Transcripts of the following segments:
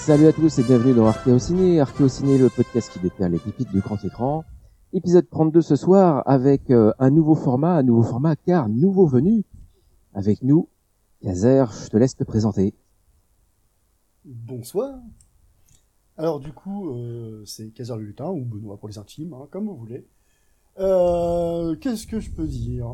Salut à tous et bienvenue dans Archéo Ciné. Archéo Ciné, le podcast qui déterre les pépites du grand écran. Épisode 32 ce soir avec un nouveau format car nouveau venu. Avec nous, Kazer, je te laisse te présenter. Bonsoir. Alors du coup, c'est Kazer le Lutin, ou Benoît pour les intimes, hein, comme vous voulez. Qu'est-ce que je peux dire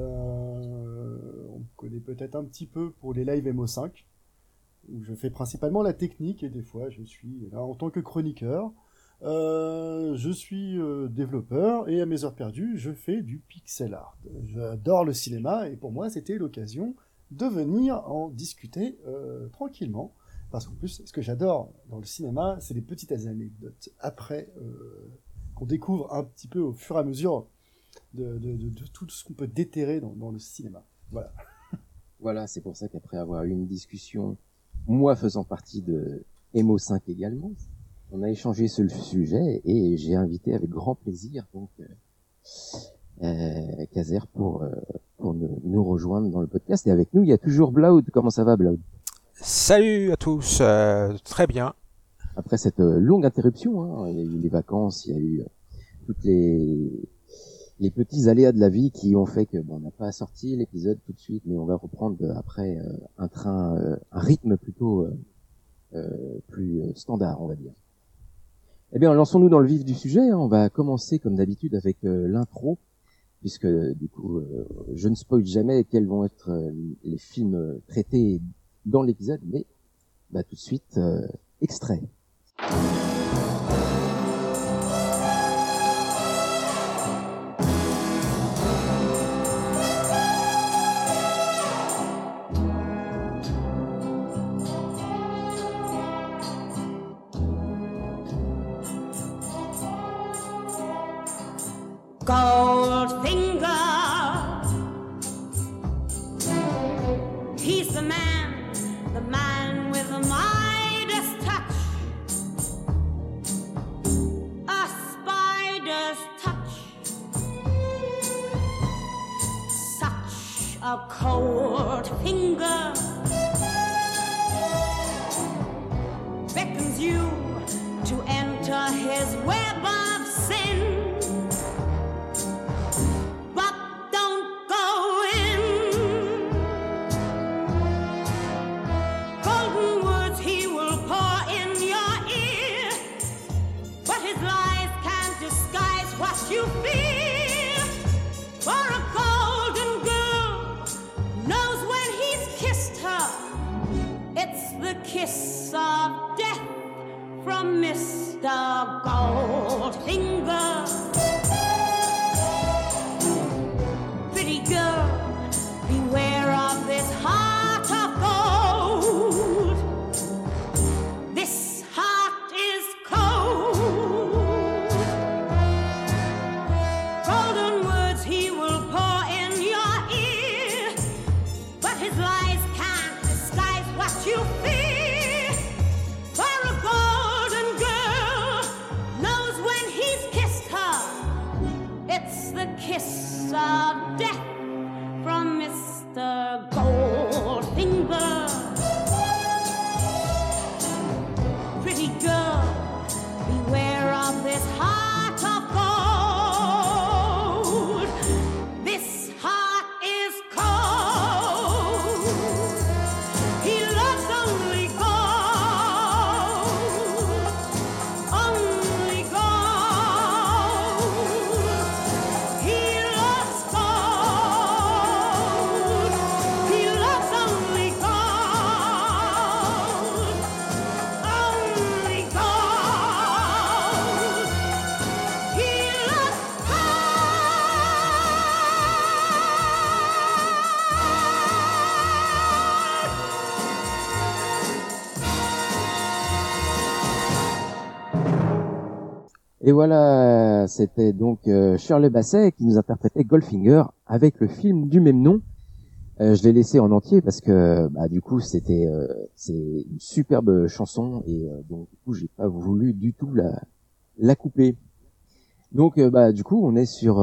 On me connaît peut-être un petit peu pour les lives MO5, où je fais principalement la technique, et des fois je suis là en tant que chroniqueur. Je suis développeur, et à mes heures perdues, je fais du pixel art. J'adore le cinéma, et pour moi, c'était l'occasion de venir en discuter tranquillement. Parce qu'en plus, ce que j'adore dans le cinéma, c'est les petites anecdotes. Après, qu'on découvre un petit peu au fur et à mesure de tout ce qu'on peut déterrer dans le cinéma. Voilà. Voilà, c'est pour ça qu'après avoir eu une discussion, moi faisant partie de MO5 également, on a échangé sur le sujet et j'ai invité avec grand plaisir donc Kazer pour nous rejoindre dans le podcast. Et avec nous, il y a toujours Bloud. Comment ça va, Bloud? Salut à tous, très bien. Après cette longue interruption, hein, il y a eu les vacances, il y a eu toutes les petits aléas de la vie qui ont fait que on n'a pas sorti l'épisode tout de suite, mais on va reprendre après un rythme plutôt plus standard, on va dire. Eh bien, lançons-nous dans le vif du sujet. Hein. On va commencer comme d'habitude avec l'intro, puisque du coup, je ne spoil jamais quels vont être les films traités dans l'épisode, mais tout de suite, extrait. Goldfinger, he's the man with the Midas touch, a spider's touch, such a cold finger beckons you to enter his web of sin. You feel for a golden girl knows when he's kissed her. It's the kiss of death from Mr. Goldfinger. Pretty girl, beware of this heart of gold. This heart is cold. Golden words he will pour in your ear, but his lies can't disguise what you fear. For a golden girl knows when he's kissed her. It's the kiss of death from Mr. Goldfinger. Pretty girl, beware of this heart of gold. This heart is cold. He loves only gold. Only gold. He loves gold. He loves only gold. Only gold. He loves Et voilà, c'était donc Shirley Bassey qui nous interprétait Goldfinger avec le film du même nom. Je l'ai laissé en entier parce que du coup c'est une superbe chanson et donc du coup j'ai pas voulu du tout la couper. Donc du coup on est sur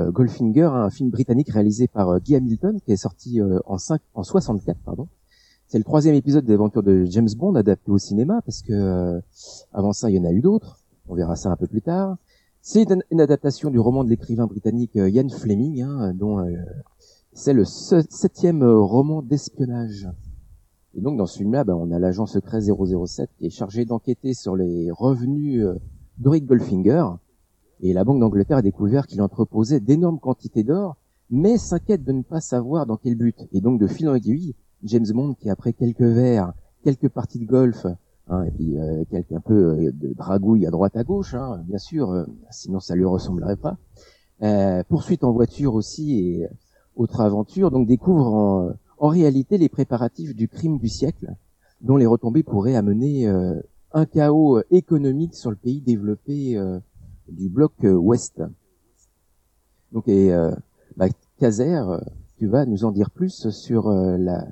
Goldfinger, un film britannique réalisé par Guy Hamilton qui est sorti en 64 pardon. c'est le 3e épisode des aventures de James Bond adapté au cinéma, parce que avant ça, il y en a eu d'autres. On verra ça un peu plus tard. C'est une adaptation du roman de l'écrivain britannique Ian Fleming, dont c'est le 7e roman d'espionnage. Et donc dans ce film-là, on a l'agent secret 007 qui est chargé d'enquêter sur les revenus d'Auric Goldfinger. Et la Banque d'Angleterre a découvert qu'il entreposait d'énormes quantités d'or, mais s'inquiète de ne pas savoir dans quel but. Et donc de fil en aiguille, James Bond, qui après quelques verres, quelques parties de golf, et puis un peu de dragouille à droite à gauche, bien sûr, sinon ça lui ressemblerait pas. Poursuite en voiture aussi et autre aventure, donc découvre en réalité les préparatifs du crime du siècle, dont les retombées pourraient amener un chaos économique sur le pays développé du bloc ouest. Donc Kazer, tu vas nous en dire plus sur la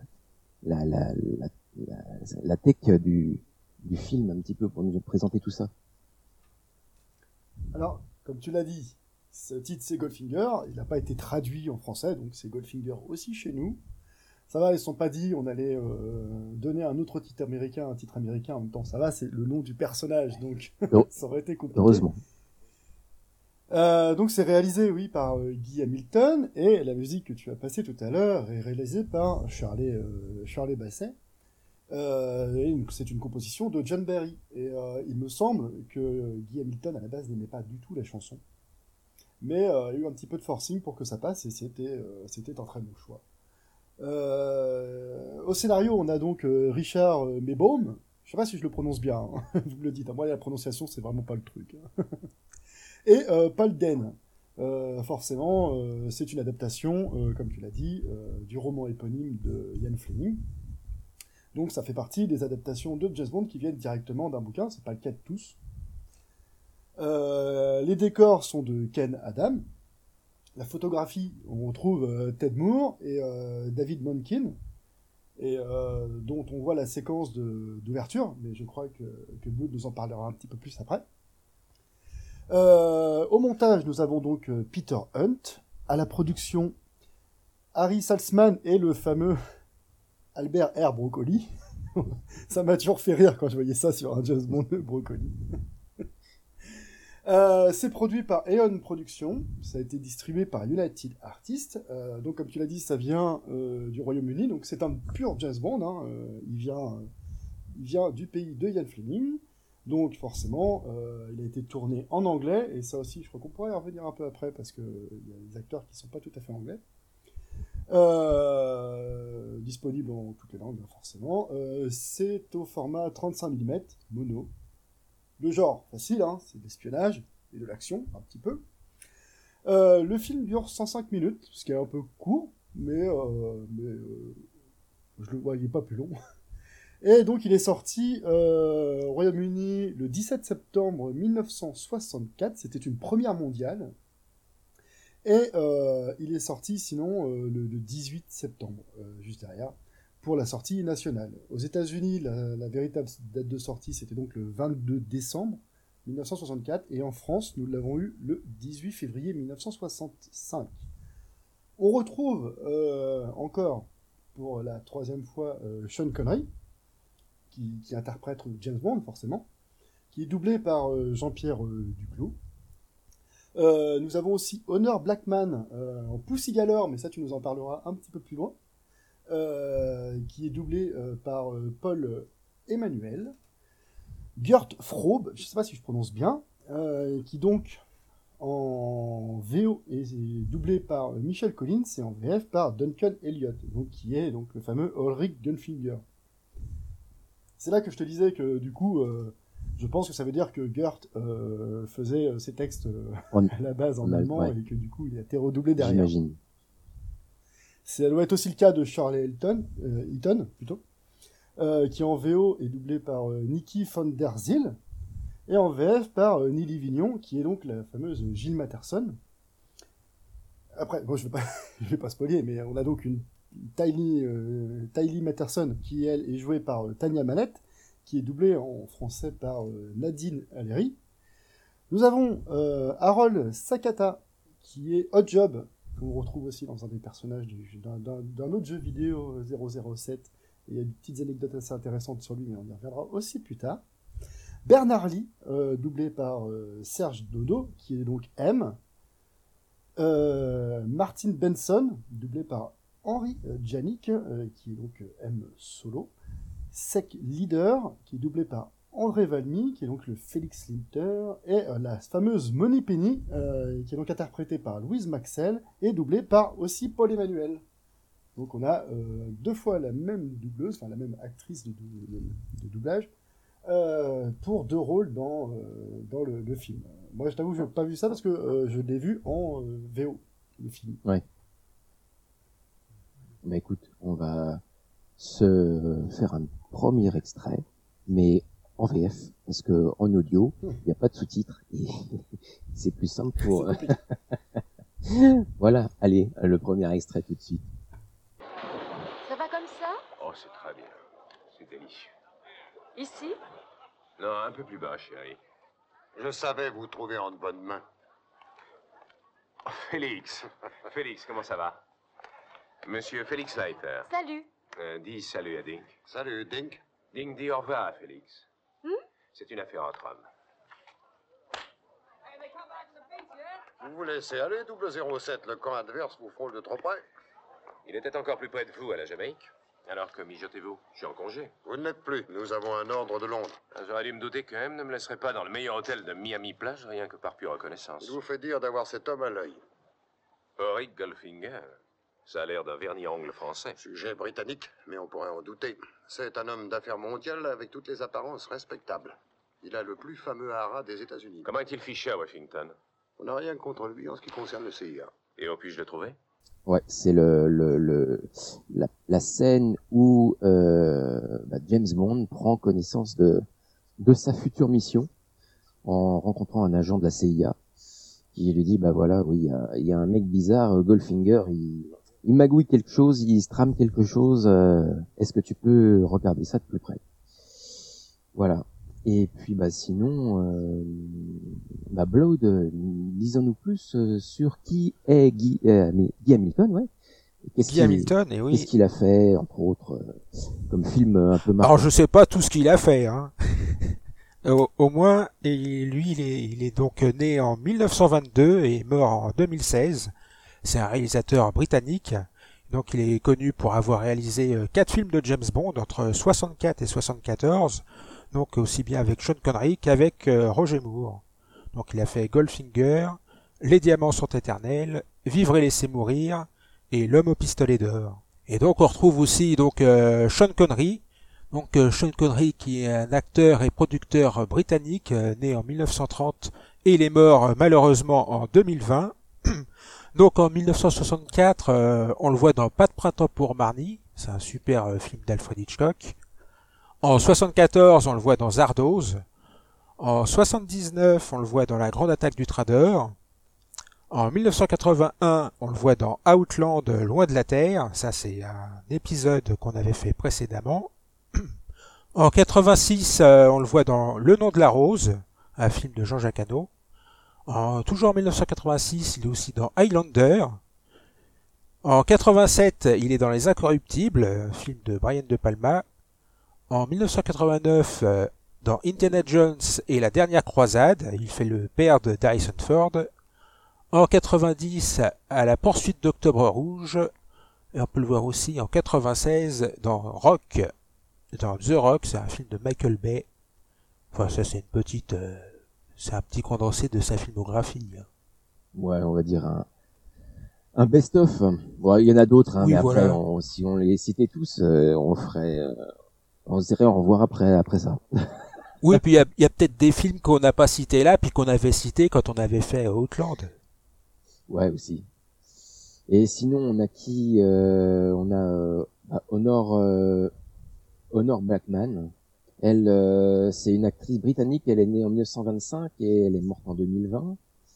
tech du film, un petit peu, pour nous présenter tout ça. Alors, comme tu l'as dit, ce titre c'est Goldfinger, il n'a pas été traduit en français, donc c'est Goldfinger aussi chez nous. Ça va, ils ne se sont pas dit on allait donner un autre titre américain, en même temps, ça va, c'est le nom du personnage, donc ça aurait été compliqué. Heureusement. Donc c'est réalisé, oui, par Guy Hamilton, et la musique que tu as passée tout à l'heure est réalisée par Shirley Bassey. C'est une composition de John Barry. Et il me semble que Guy Hamilton, à la base, n'aimait pas du tout la chanson. Mais il y a eu un petit peu de forcing pour que ça passe, et c'était un très bon choix. Au scénario, on a donc Richard Maybaum. Je sais pas si je le prononce bien, hein. Vous me le dites. Moi, la prononciation, c'est vraiment pas le truc. Et Paul Dehn. Forcément, c'est une adaptation, comme tu l'as dit, du roman éponyme de Ian Fleming. Donc ça fait partie des adaptations de James Bond qui viennent directement d'un bouquin, c'est pas le cas de tous. Les décors sont de Ken Adam. La photographie, on retrouve Ted Moore et David Monkin, et dont on voit la séquence d'ouverture, mais je crois que Bud nous en parlera un petit peu plus après. Au montage, nous avons donc Peter Hunt. À la production, Harry Saltzman et le fameux Albert R. Broccoli. Ça m'a toujours fait rire quand je voyais ça sur un James Bond Broccoli. C'est produit par Eon Productions. Ça a été distribué par United Artists. Donc, comme tu l'as dit, ça vient du Royaume-Uni. Donc, c'est un pur James Bond. Il vient du pays de Ian Fleming. Donc, forcément, il a été tourné en anglais. Et ça aussi, je crois qu'on pourrait y revenir un peu après parce qu'il y a des acteurs qui ne sont pas tout à fait anglais. Disponible en toutes les langues, forcément. C'est au format 35 mm, mono. Le genre, facile, c'est de l'espionnage et de l'action, un petit peu. Le film dure 105 minutes, ce qui est un peu court, mais je le voyais pas plus long. Et donc il est sorti au Royaume-Uni le 17 septembre 1964, c'était une première mondiale. Et il est sorti sinon le 18 septembre, juste derrière, pour la sortie nationale. Aux États-Unis, la véritable date de sortie, c'était donc le 22 décembre 1964, et en France, nous l'avons eu le 18 février 1965. On retrouve encore, pour la troisième fois, Sean Connery, qui interprète James Bond, forcément, qui est doublé par Jean-Pierre Duclos. Nous avons aussi Honor Blackman en Pussy Galore, mais ça tu nous en parleras un petit peu plus loin, qui est doublé par Paul Emmanuel. Gert Frobe, je ne sais pas si je prononce bien, qui donc en VO est doublé par Michel Collins et en VF par Duncan Elliott, donc, qui est donc le fameux Ulrich Gunfinger. C'est là que je te disais que du coup... je pense que ça veut dire que Gert faisait ses textes à la base en allemand, ouais. Et que du coup il a été redoublé derrière. J'imagine. Ça doit être aussi le cas de Charlie Eaton, qui en VO est doublé par Nicky van der Zyl, et en VF par Nili Vignon, qui est donc la fameuse Jill Matterson. Après, bon, je vais pas spoiler, mais on a donc une Tylee Matterson, qui elle est jouée par Tania Mallette, qui est doublé en français par Nadine Aléry. Nous avons Harold Sakata, qui est Hot Job, qu'on retrouve aussi dans un des personnages d'un autre jeu vidéo 007, Il y a des petites anecdotes assez intéressantes sur lui, mais on y reviendra aussi plus tard. Bernard Lee, doublé par Serge Dodo, qui est donc M. Martin Benson, doublé par Henri Djanik, qui est donc M solo. Sec Leader, qui est doublé par André Valmy, qui est donc le Félix Linter, et la fameuse Moni Penny, qui est donc interprétée par Louise Maxel, et doublée par aussi Paul Emmanuel. Donc on a 2 fois la même doubleuse, enfin la même actrice de doublage, pour 2 rôles dans le film. Moi, je t'avoue, je n'ai pas vu ça parce que je l'ai vu en VO, le film. Ouais. Mais écoute, on va se faire un premier extrait, mais en VF, parce que en audio, il n'y a pas de sous-titres, et c'est plus simple pour... Voilà, allez, le premier extrait tout de suite. Ça va comme ça? Oh, c'est très bien. C'est délicieux. Ici? Non, un peu plus bas, chérie. Je savais vous trouver en de bonnes mains. Oh, Félix. Félix, comment ça va? Monsieur Félix Leiter. Salut. Dis salut à Dink. Salut, Dink. Dink, dis au revoir à Félix. Hmm? C'est une affaire entre hommes. Vous vous laissez aller, 007. Le camp adverse vous frôle de trop près. Il était encore plus près de vous à la Jamaïque. Alors que mijotez-vous? Je suis en congé. Vous ne l'êtes plus. Nous avons un ordre de Londres. J'aurais dû me douter que M ne me laisserait pas dans le meilleur hôtel de Miami-Plage, rien que par pure reconnaissance. Il vous fait dire d'avoir cet homme à l'œil. Auric Goldfinger. Ça a l'air d'un vernis à ongles français. Sujet britannique, mais on pourrait en douter. C'est un homme d'affaires mondial avec toutes les apparences respectables. Il a le plus fameux haras des États-Unis. Comment est-il fiché à Washington? On n'a rien contre lui en ce qui concerne le CIA. Et où puis-je le trouver? Ouais, c'est la scène où James Bond prend connaissance de sa future mission en rencontrant un agent de la CIA qui lui dit bah voilà, oui, il y a un mec bizarre, Goldfinger, il magouille quelque chose, il se trame quelque chose, est-ce que tu peux regarder ça de plus près? Voilà. Et puis sinon Blood, disons-nous plus sur qui est Guy Hamilton, ouais. Guy Hamilton, et oui. Qu'est-ce qu'il a fait, entre autres, comme film un peu marrant? Alors je sais pas tout ce qu'il a fait, hein. Au moins, et lui, il est donc né en 1922 et mort en 2016. C'est un réalisateur britannique. Donc il est connu pour avoir réalisé 4 films de James Bond entre 64 et 74. Donc aussi bien avec Sean Connery qu'avec Roger Moore. Donc il a fait Goldfinger, Les Diamants sont éternels, Vivre et laisser mourir et L'homme au pistolet d'or. Et donc on retrouve aussi Sean Connery. Donc Sean Connery qui est un acteur et producteur britannique né en 1930 et il est mort malheureusement en 2020. Donc en 1964, on le voit dans Pas de printemps pour Marnie, c'est un super film d'Alfred Hitchcock. En 74, on le voit dans Zardoz. En 79, on le voit dans La Grande Attaque du Trader. En 1981, on le voit dans Outland, Loin de la Terre. Ça, c'est un épisode qu'on avait fait précédemment. En 86, on le voit dans Le Nom de la Rose, un film de Jean-Jacques Hano. Toujours en 1986, il est aussi dans Highlander. En 87, il est dans Les Incorruptibles, film de Brian De Palma. En 1989, dans Indiana Jones et la dernière croisade, il fait le père de Harrison Ford. En 90, à la poursuite d'Octobre Rouge. Et on peut le voir aussi en 96 dans Rock, dans The Rock, c'est un film de Michael Bay. Enfin, ça c'est une petite, c'est un petit condensé de sa filmographie. Ouais, on va dire un best-of. Bon, il y en a d'autres, hein, Oui, mais voilà. après, si on les citait tous, on se dirait au revoir après ça. Oui, puis il y a peut-être des films qu'on n'a pas cités là, puis qu'on avait cités quand on avait fait Outland. Ouais, aussi. Et sinon, on a qui? On a Honor Blackman. Elle, c'est une actrice britannique. Elle est née en 1925 et elle est morte en 2020.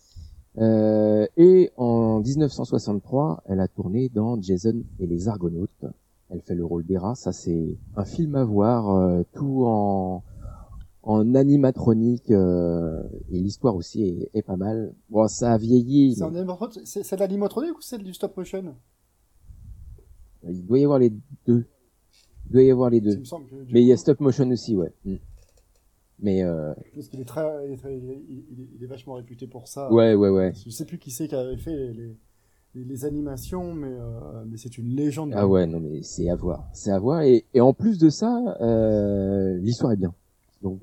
Et en 1963, elle a tourné dans Jason et les Argonautes. Elle fait le rôle d'Hera. Ça, c'est un film à voir, tout en animatronique, et l'histoire aussi est pas mal. Bon, ça a vieilli. C'est de l'animatronique ou c'est du stop motion? Il doit y avoir les deux. Il doit y avoir les Il deux. me semble que, Mais il y a stop motion aussi, ouais. Mais parce qu'il est il est vachement réputé pour ça. ouais. Je sais plus qui c'est qui avait fait les animations, mais c'est une légende. Ah ouais, non mais c'est à voir. C'est à voir. Et en plus de ça, l'histoire est bien. Donc,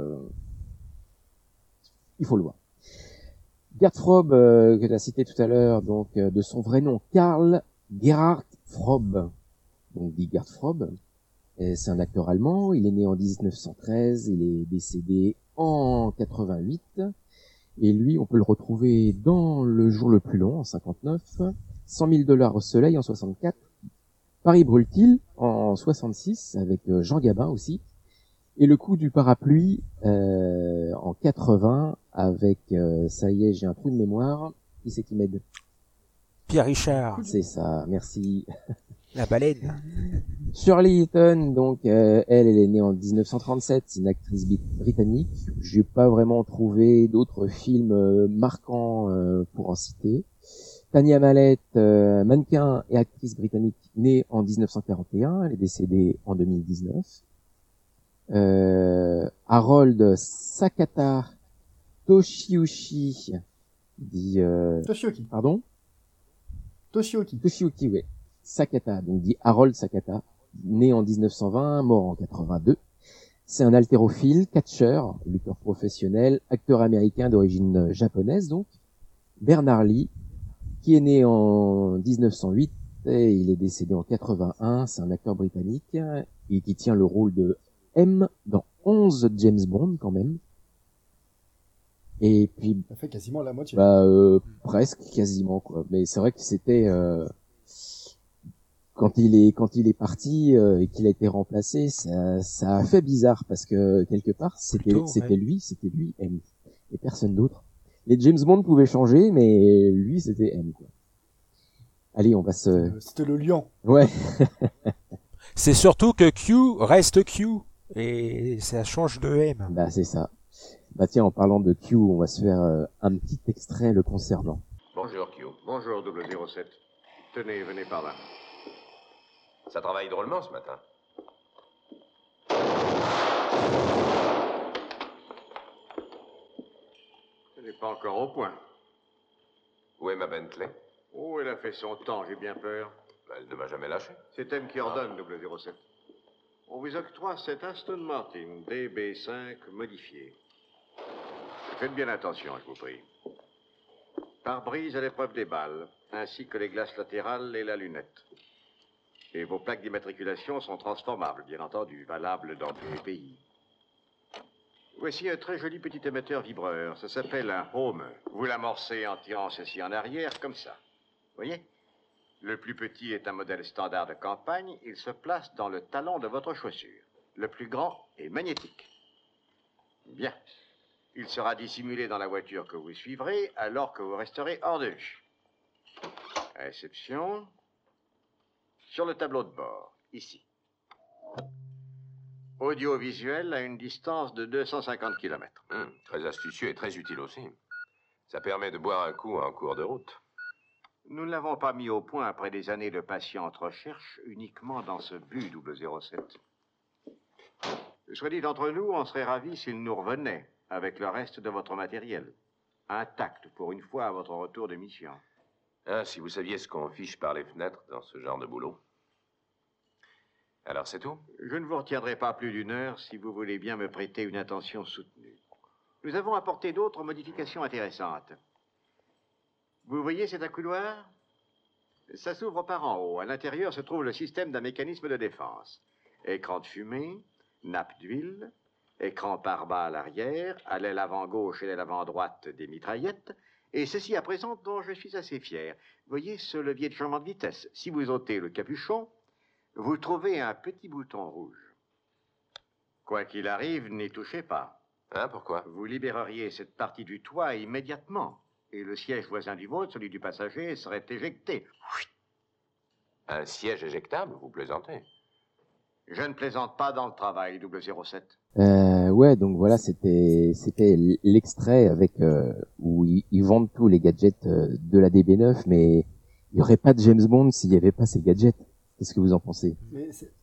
il faut le voir. Gerd Frobe, que tu as cité tout à l'heure, donc de son vrai nom, Karl Gerhard Frobe. Donc dit Gerd Frobe. C'est un acteur allemand. Il est né en 1913. Il est décédé en 88. Et lui, on peut le retrouver dans Le jour le plus long, en 59. 100 000 $ au soleil, en 64. Paris brûle-t-il, en 66, avec Jean Gabin aussi. Et Le coup du parapluie, en 80, avec, ça y est, j'ai un trou de mémoire. Qui c'est qui m'aide? Pierre Richard, C'est ça, merci. la baleine. Shirley Eaton, donc elle est née en 1937, c'est une actrice britannique. J'ai pas vraiment trouvé d'autres films marquants pour en citer. Tania Mallet, mannequin et actrice britannique, née en 1941, elle est décédée en 2019. Harold Sakata Toshioshi, dit Toshioki. pardon, Toshioki. ouais. Sakata, donc dit Harold Sakata, né en 1920, mort en 82. C'est un haltérophile, catcheur, lutteur professionnel, acteur américain d'origine japonaise donc. Bernard Lee, qui est né en 1908 et il est décédé en 81, c'est un acteur britannique et qui tient le rôle de M dans 11 James Bond quand même. Et puis Ça fait quasiment la moitié. presque quasiment quoi, mais c'est vrai que c'était quand il est parti et qu'il a été remplacé, ça a fait bizarre parce que quelque part c'était lui M et personne d'autre. Les James Bond pouvaient changer, mais lui c'était M quoi. Allez, on va se C'était le lion. ouais. C'est surtout que Q reste Q. Et ça change de M. Bah c'est ça. Bah tiens, en parlant de Q, on va se faire un petit extrait le concernant. Bonjour, Q. Bonjour, 007. Tenez, venez par là. Ça travaille drôlement ce matin. Elle n'est pas encore au point. Où est ma Bentley? Oh, elle a fait son temps, j'ai bien peur. Elle ne m'a jamais lâché. C'est M qui ordonne, 007. On vous octroie cette Aston Martin DB5 modifiée. Faites bien attention, je vous prie. Pare-brise à l'épreuve des balles, ainsi que les glaces latérales et la lunette. Et vos plaques d'immatriculation sont transformables, bien entendu, valables dans tous les pays. Voici un très joli petit émetteur vibreur. Ça s'appelle un Homer. Vous l'amorcez en tirant ceci en arrière, comme ça. Voyez? Le plus petit est un modèle standard de campagne. Il se place dans le talon de votre chaussure. Le plus grand est magnétique. Bien. Il sera dissimulé dans la voiture que vous suivrez alors que vous resterez hors de vue. Réception. Sur le tableau de bord, ici. Audiovisuel à une distance de 250 km. Très astucieux et très utile aussi. Ça permet de boire un coup en cours de route. Nous ne l'avons pas mis au point après des années de patiente recherche uniquement dans ce but, 007. Soit dit entre nous, on serait ravis s'il nous revenait avec le reste de votre matériel. Intact pour une fois à votre retour de mission. Ah, si vous saviez ce qu'on fiche par les fenêtres dans ce genre de boulot. Alors c'est tout? Je ne vous retiendrai pas plus d'une heure si vous voulez bien me prêter une attention soutenue. Nous avons apporté d'autres modifications intéressantes. Vous voyez cet accoudoir? Ça s'ouvre par en haut. À l'intérieur se trouve le système d'un mécanisme de défense. Écran de fumée, nappe d'huile, écran pare-balles arrière, à l'aile avant-gauche et l'aile avant-droite des mitraillettes, et ceci à présent dont je suis assez fier. Voyez ce levier de changement de vitesse. Si vous ôtez le capuchon, vous trouvez un petit bouton rouge. Quoi qu'il arrive, n'y touchez pas. Hein, pourquoi? Vous libéreriez cette partie du toit immédiatement, et le siège voisin du vôtre, celui du passager, serait éjecté. Un siège éjectable? Vous plaisantez? Je ne plaisante pas dans le travail, 007. Ouais, donc voilà, c'était l'extrait avec où ils vendent tous les gadgets de la DB9, mais il y aurait pas de James Bond s'il y avait pas ces gadgets. Qu'est-ce que vous en pensez? Mais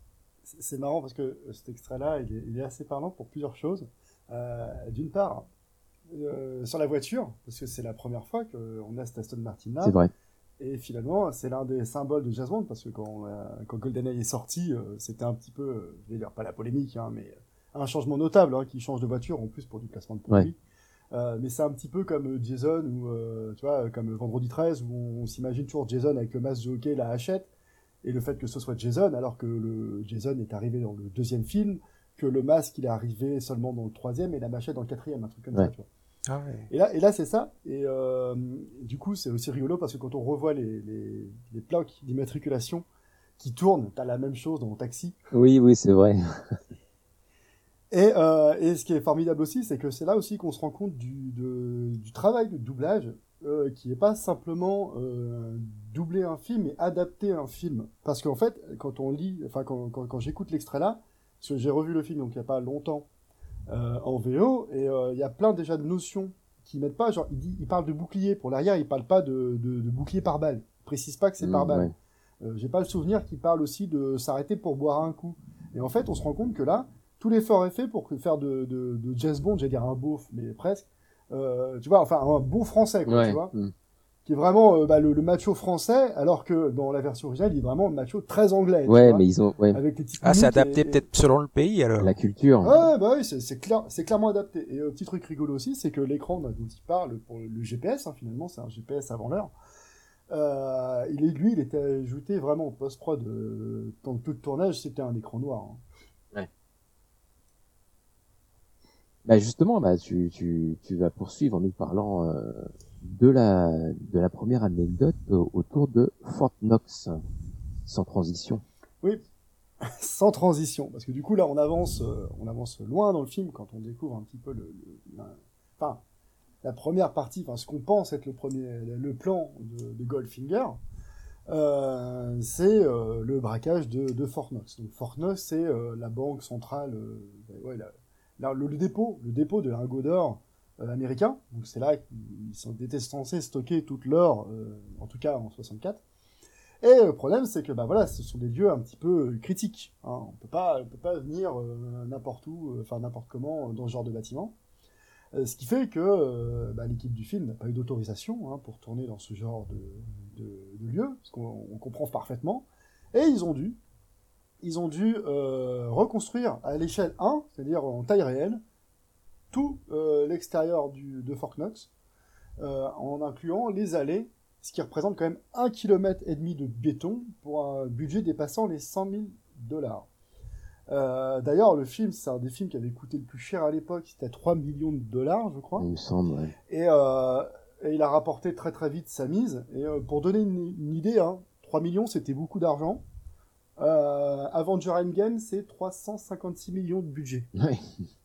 c'est marrant parce que cet extrait-là, il est assez parlant pour plusieurs choses. D'une part, sur la voiture, parce que c'est la première fois qu'on a cette Aston Martin-là. C'est vrai. Et finalement, c'est l'un des symboles de James Bond, parce que quand GoldenEye est sorti, c'était un petit peu, je vais dire pas la polémique, hein, mais un changement notable, hein, qui change de voiture en plus pour du placement de produit. Mais c'est un petit peu comme Jason, ou tu vois, comme Vendredi 13, où on s'imagine toujours Jason avec le masque de hockey, la hachette, et le fait que ce soit Jason, alors que le Jason est arrivé dans le 2e film, que le masque il est arrivé seulement dans le 3e et la machette dans le 4e, un truc comme ça, tu vois. Ah ouais. Et là c'est ça, et du coup c'est aussi rigolo parce que quand on revoit les plaques d'immatriculation qui tournent, t'as la même chose dans le taxi. Oui, c'est vrai. Et ce qui est formidable aussi, c'est que c'est là aussi qu'on se rend compte du travail de doublage, qui est pas simplement doubler un film et adapter un film. Parce qu'en fait, quand on lit, enfin quand j'écoute l'extrait là, parce que j'ai revu le film donc il y a pas longtemps en VO, et il y a plein déjà de notions qui mettent pas, genre il parle de bouclier pour l'arrière, il parle pas de bouclier par balle. Il précise pas que c'est par balle. J'ai pas le souvenir qu'il parle aussi de s'arrêter pour boire un coup. Et en fait, on se rend compte que là, tout l'effort est fait pour faire de James Bond, j'allais dire un beauf, mais presque, tu vois, enfin un bon français, quoi, tu vois, qui est vraiment le macho français, alors que dans la version originale, il est vraiment le macho très anglais. Ouais, tu vois, mais ils ont, avec les petites c'est mimiques adapté peut-être selon le pays, alors. la culture. Ouais, bah oui, c'est clair, c'est clairement adapté. Et petit truc rigolo aussi, c'est que l'écran dont il parle pour le GPS, hein, finalement, c'est un GPS avant l'heure. Il était ajouté vraiment en post-prod, dans tout le tournage, c'était un écran noir. Hein. Bah justement, tu vas poursuivre en nous parlant de la première anecdote autour de Fort Knox, sans transition. Oui, sans transition, parce que du coup là on avance loin dans le film quand on découvre un petit peu la première partie, enfin ce qu'on pense être le plan de Goldfinger. C'est le braquage de Fort Knox. Donc Fort Knox, c'est la banque centrale, le dépôt de lingots d'or américain. Donc c'est là qu'ils étaient censés stocker toute l'or, en tout cas en 64. Et le problème, c'est que ce sont des lieux un petit peu critiques. Hein. On peut pas venir n'importe où, n'importe comment dans ce genre de bâtiment. Ce qui fait que l'équipe du film n'a pas eu d'autorisation pour tourner dans ce genre de lieu, ce qu'on comprend parfaitement. Et ils ont dû reconstruire à l'échelle 1, c'est-à-dire en taille réelle, tout l'extérieur de Fort Knox, en incluant les allées, ce qui représente quand même 1,5 km de béton pour un budget dépassant les $100 000. D'ailleurs, le film, c'est un des films qui avait coûté le plus cher à l'époque, c'était à $3 millions, je crois. Il me semble, ouais. Et il a rapporté très très vite sa mise. Et pour donner une idée, 3 millions, c'était beaucoup d'argent. Avenger Endgame, c'est 356 millions de budget. Ouais.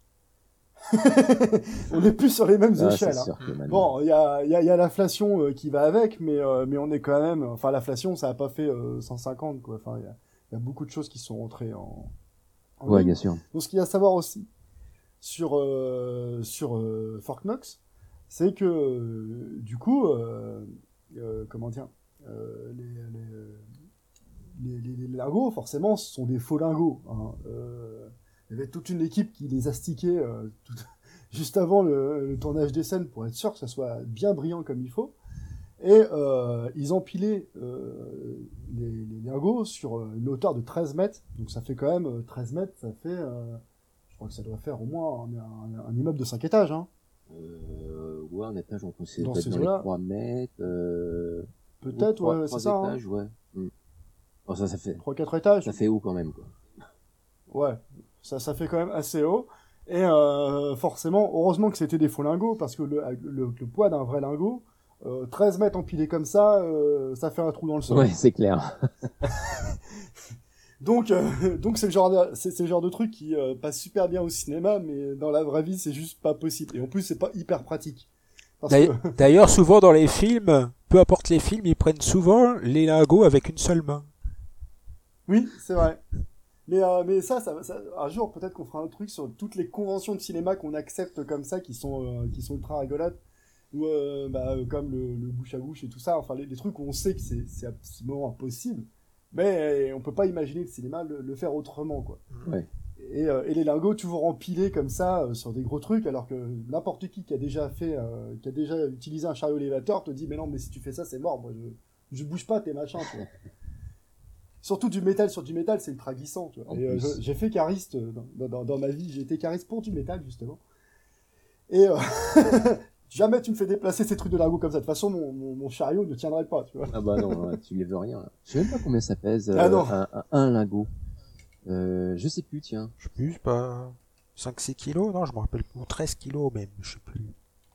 On n'est plus sur les mêmes échelles. C'est sûr que Bon, il y a l'inflation qui va avec, mais on est quand même... Enfin, l'inflation, ça n'a pas fait 150, quoi. Enfin, il y a beaucoup de choses qui sont rentrées en ouais, ligne. bien sûr. Donc, ce qu'il y a à savoir aussi sur Fort Knox, c'est que, du coup, comment dire, les lingots, forcément, ce sont des faux lingots. Hein. Il y avait toute une équipe qui les astiquait juste avant le tournage des scènes pour être sûr que ça soit bien brillant comme il faut. Et ils empilaient les lingots sur une hauteur de 13 mètres. Donc ça fait quand même 13 mètres, ça fait... je crois que ça doit faire au moins un immeuble de 5 étages. Hein. Ouais, un étage, on pensait Dans peut-être ces dans les eaux-là. 3 mètres. Peut-être, ouais, c'est ça. Étages, ouais. Bon, ça fait... 3-4 étages. Ça fait haut quand même, quoi. Ouais, ça fait quand même assez haut. Et forcément, heureusement que c'était des faux lingots, parce que le poids d'un vrai lingot, 13 mètres empilés comme ça fait un trou dans le sol. Ouais, c'est clair. Donc c'est le genre de truc qui passe super bien au cinéma, mais dans la vraie vie, c'est juste pas possible. Et en plus, c'est pas hyper pratique. D'ailleurs, souvent dans les films, peu importe les films, ils prennent souvent les lingots avec une seule main. Oui, c'est vrai. Mais ça, un jour, peut-être qu'on fera un truc sur toutes les conventions de cinéma qu'on accepte comme ça, qui sont ultra rigolotes, ou comme le bouche à bouche et tout ça, enfin les trucs où on sait que c'est absolument impossible. Mais on peut pas imaginer le cinéma le faire autrement, quoi. Ouais. Et les lingots toujours empilés comme ça sur des gros trucs, alors que n'importe qui a déjà utilisé un chariot élévateur te dit mais non, mais si tu fais ça c'est mort, moi je bouge pas tes machins, tu vois. Surtout du métal sur du métal, c'est ultra glissant, tu vois. Et j'ai fait cariste dans ma vie, j'ai été cariste pour du métal justement. Et jamais tu me fais déplacer ces trucs de lingots comme ça. De toute façon, mon chariot ne tiendrait pas, tu vois. Ah bah non, tu lèves rien. Là. Je sais même pas combien ça pèse non. un lingot. Je sais plus, tiens. Je sais plus, c'est pas 5-6 kilos, non, je me rappelle plus, ou 13 kilos même, je sais plus.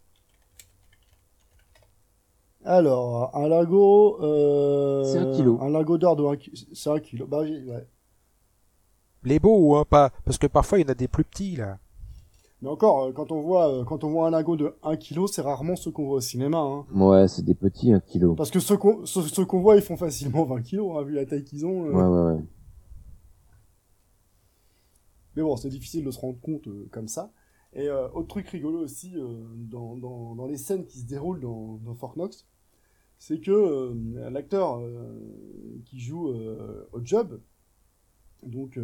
Alors, un lingot... C'est 1 kilo. Un lingot d'or de 1 kilo. C'est 1 kilo. Bah oui, ouais. Les beaux, hein, pas, parce que parfois il y en a des plus petits, là. Mais encore, quand on voit un lingot de 1 kilo, c'est rarement ceux qu'on voit au cinéma, hein. Ouais, c'est des petits 1 kilo. Parce que ceux qu'on voit, ils font facilement 20 kilos, hein, vu la taille qu'ils ont. Ouais. Mais bon, c'est difficile de se rendre compte comme ça. Et autre truc rigolo aussi, dans les scènes qui se déroulent dans Fort Knox, c'est que l'acteur qui joue Hot Job, donc...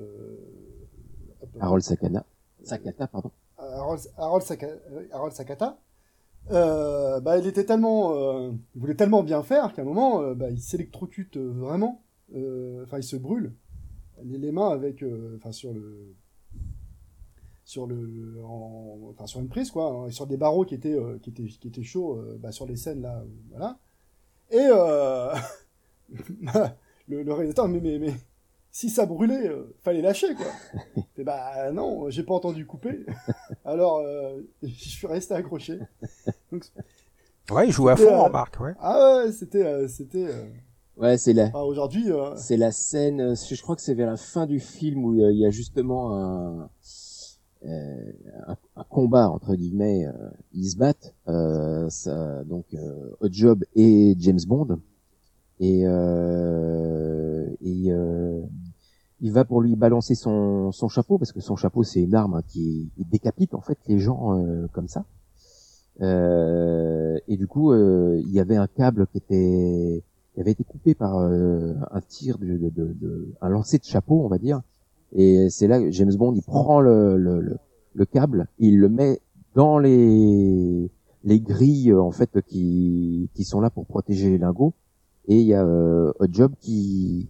Harold Sakata, pardon. Harold Sakata, il voulait tellement bien faire qu'à un moment, il s'électrocute vraiment, il se brûle les mains avec, sur une prise quoi, hein, sur des barreaux qui étaient chauds, sur les scènes là, voilà. Et le réalisateur, mais si ça brûlait, fallait lâcher quoi. Et non, j'ai pas entendu couper. Alors je suis resté accroché. Donc, ouais, il joue à fond, remarque, ouais. Ah ouais, c'était. Ouais, c'est la. Aujourd'hui. C'est la scène. Je crois que c'est vers la fin du film où il y a justement un combat entre guillemets. Ils se battent. Donc Hot Job et James Bond. Et il va pour lui balancer son chapeau parce que son chapeau c'est une arme qui décapite en fait les gens comme ça. Et du coup il y avait un câble qui avait été coupé par un tir un lancer de chapeau on va dire. Et c'est là que James Bond il prend le câble, il le met dans les grilles en fait qui sont là pour protéger les lingots. Et il y a Hot Job qui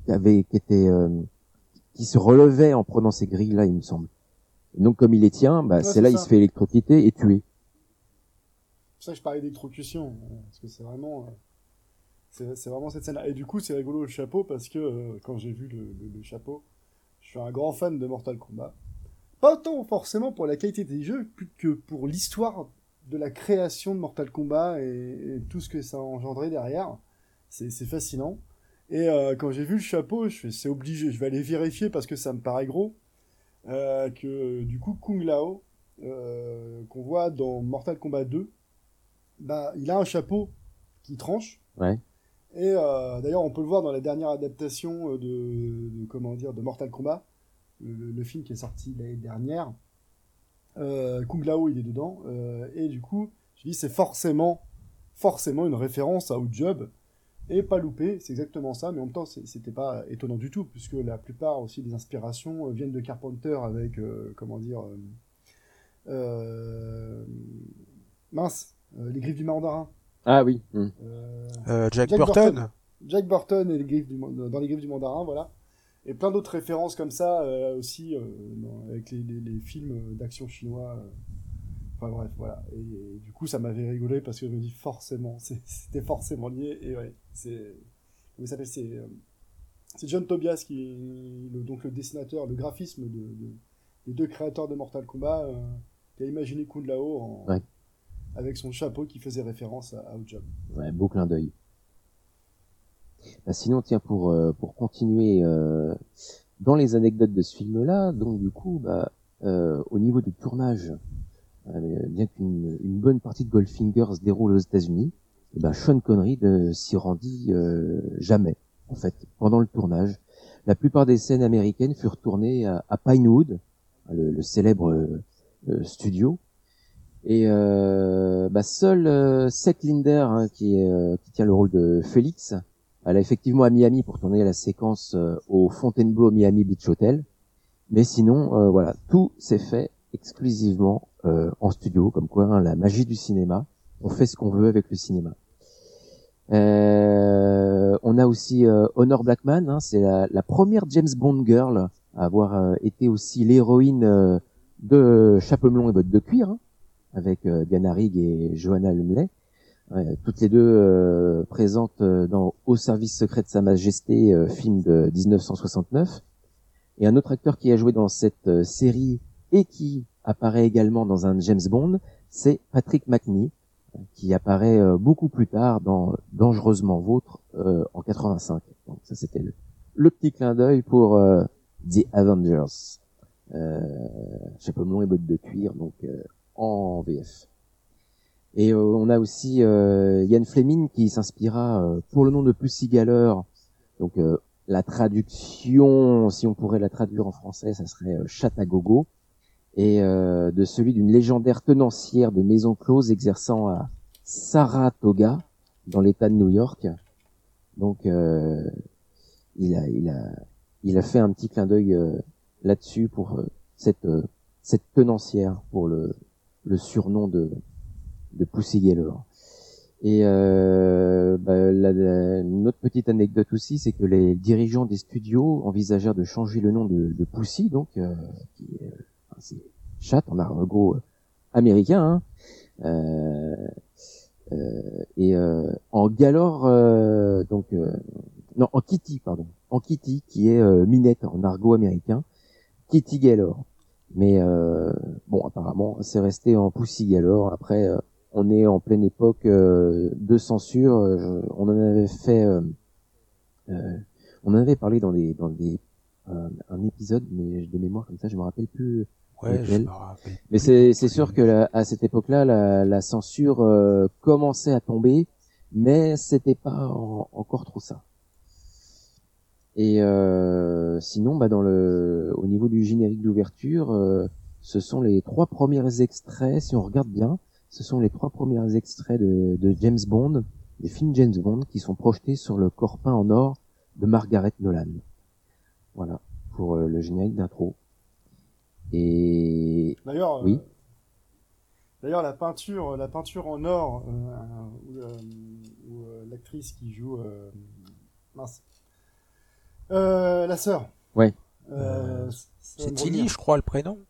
se relevait en prenant ces grilles là il me semble. Et donc comme il les tient, c'est là il se fait électrocuter et tuer. C'est pour ça que je parlais d'électrocution, parce que c'est vraiment cette scène-là. Et du coup, c'est rigolo le chapeau, parce que quand j'ai vu le chapeau, je suis un grand fan de Mortal Kombat. Pas tant forcément pour la qualité des jeux, plus que pour l'histoire de la création de Mortal Kombat et tout ce que ça a engendré derrière. C'est fascinant. Et quand j'ai vu le chapeau, c'est obligé, je vais aller vérifier parce que ça me paraît gros, que du coup Kung Lao, qu'on voit dans Mortal Kombat 2, il a un chapeau qui tranche. Ouais. Et d'ailleurs, on peut le voir dans la dernière adaptation de Mortal Kombat, le film qui est sorti l'année dernière. Kung Lao, il est dedans. Et du coup, je dis, c'est forcément une référence à Hot Job. Et pas loupé, c'est exactement ça. Mais en même temps, c'était pas étonnant du tout, puisque la plupart aussi des inspirations viennent de Carpenter avec, Les Griffes du Mandarin. Ah oui. Jack Burton. Jack Burton et dans Les Griffes du Mandarin, voilà. Et plein d'autres références comme ça aussi avec les films d'action chinois. Enfin bref, voilà. Et du coup, ça m'avait rigolé parce que je me dis forcément, c'était forcément lié. Et ouais, comment il s'appelle, c'est John Tobias donc le dessinateur, le graphisme des deux créateurs de Mortal Kombat qui a imaginé Kung Lao avec son chapeau qui faisait référence à Hot Job. Ouais, beau clin d'œil. Sinon, tiens, pour continuer dans les anecdotes de ce film-là, donc du coup, au niveau du tournage, bien qu'une bonne partie de Goldfinger se déroule aux États-Unis, Sean Connery ne s'y rendit jamais, en fait, pendant le tournage. La plupart des scènes américaines furent tournées à Pinewood, le célèbre studio. Et seul Seth Linder, qui tient le rôle de Félix, Elle est effectivement à Miami pour tourner la séquence au Fontainebleau Miami Beach Hotel. Mais sinon, voilà, tout s'est fait exclusivement en studio, comme quoi hein, la magie du cinéma. On fait ce qu'on veut avec le cinéma. On a aussi Honor Blackman, hein, c'est la première James Bond girl à avoir été aussi l'héroïne de Chapeau melon et bottes de cuir, hein, avec Diana Rigg et Joanna Lumley. Toutes les deux présentes dans Au service secret de Sa Majesté, film de 1969. Et un autre acteur qui a joué dans cette série et qui apparaît également dans un James Bond, c'est Patrick Macnee, qui apparaît beaucoup plus tard dans Dangereusement Vôtre en 85. Donc ça c'était le petit clin d'œil pour The Avengers. Chapeau melon et bottes de cuir, donc en VF. Et on a aussi Ian Fleming qui s'inspira pour le nom de Pussy Galore. Donc la traduction, si on pourrait la traduire en français, ça serait Chat à gogo. Et de celui d'une légendaire tenancière de maison close exerçant à Saratoga, dans l'État de New York. Donc il a fait un petit clin d'œil là-dessus pour cette tenancière, pour le surnom de Pussy Galore. Et une autre petite anecdote aussi, c'est que les dirigeants des studios envisagèrent de changer le nom de Pussy, donc c'est chat en argot américain, hein. En Galore, en Kitty, en Kitty, qui est minette en argot américain, Kitty Galore. Mais bon, apparemment, c'est resté en Pussy Galore. Après, on est en pleine époque de censure. On en avait fait, on en avait parlé dans un épisode, mais de mémoire comme ça, je me rappelle plus. Ouais, je me rappelle. Mais c'est sûr que à cette époque-là, la censure commençait à tomber, mais c'était pas encore trop ça. Et sinon, au niveau du générique d'ouverture, ce sont les 3 premiers extraits. Si on regarde bien, ce sont les 3 premiers extraits de James Bond, des films James Bond, qui sont projetés sur le corps peint en or de Margaret Nolan. Voilà pour le générique d'intro. Et D'ailleurs, oui. D'ailleurs, la peinture en or où l'actrice qui joue la sœur. Ouais. C'est Tilly, je crois, le prénom.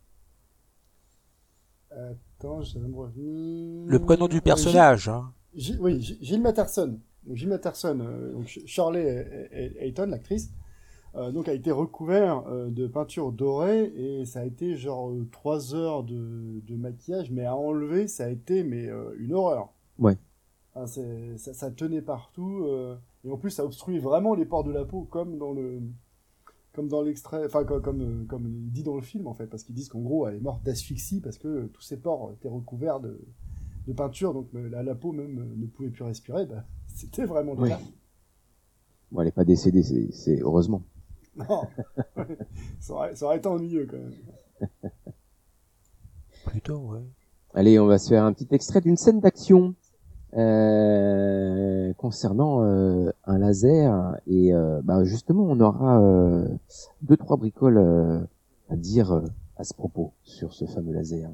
Attends, je vais me revenir. Le prénom du personnage. Gilles Matterson. Donc, Gilles Matterson, donc Shirley Hayton, l'actrice, donc a été recouvert de peinture dorée et ça a été genre 3 heures de maquillage, mais à enlever, ça a été une horreur. Ouais. Enfin, ça tenait partout et en plus ça obstruait vraiment les pores de la peau comme dans l'extrait, enfin comme il dit dans le film en fait, parce qu'ils disent qu'en gros elle est morte d'asphyxie parce que tous ses pores étaient recouverts de peinture, donc la peau même ne pouvait plus respirer. C'était vraiment le cas. Bon, elle est pas décédée, c'est heureusement. Non, ça aurait été ennuyeux quand même. Plutôt, ouais. Allez, on va se faire un petit extrait d'une scène d'action concernant un laser et justement on aura 2-3 bricoles à dire à ce propos sur ce fameux laser.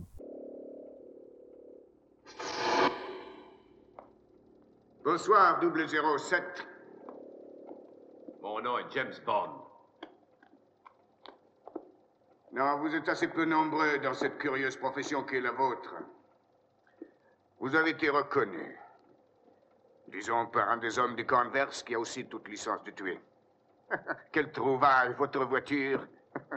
Bonsoir, 007. Mon nom est James Bond. Non, vous êtes assez peu nombreux dans cette curieuse profession qui est la vôtre. Vous avez été reconnu. Disons par un des hommes du Converse qui a aussi toute licence de tuer. Quelle trouvaille, votre voiture.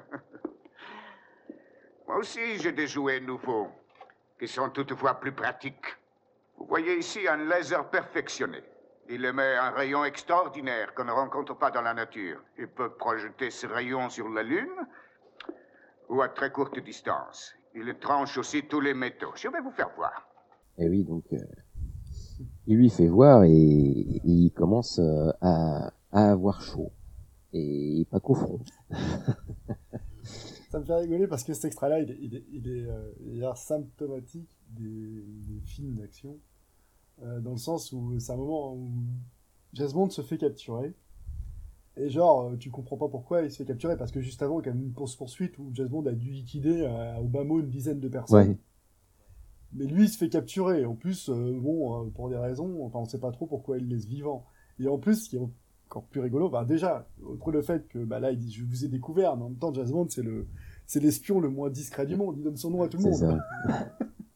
Moi aussi, j'ai des jouets nouveaux, qui sont toutefois plus pratiques. Vous voyez ici un laser perfectionné. Il émet un rayon extraordinaire qu'on ne rencontre pas dans la nature. Il peut projeter ce rayon sur la Lune ou à très courte distance. Il tranche aussi tous les métaux. Je vais vous faire voir. Et oui, donc il lui fait voir et il commence à avoir chaud. Et pas qu'au front. Ça me fait rigoler parce que cet extrait-là, il est symptomatique des films d'action. Dans le sens où c'est un moment où James Bond se fait capturer. Et genre, tu comprends pas pourquoi il se fait capturer, parce que juste avant, il y a quand même une poursuite où James Bond a dû liquider au bas mot une dizaine de personnes. Ouais. Mais lui, il se fait capturer. En plus, pour des raisons, enfin, on sait pas trop pourquoi il le laisse vivant. Et en plus, ce qui est encore plus rigolo, déjà, outre le fait que là, il dit, je vous ai découvert, mais en même temps, James Bond, c'est l'espion le moins discret du monde. Il donne son nom à tout le C'est monde. ça.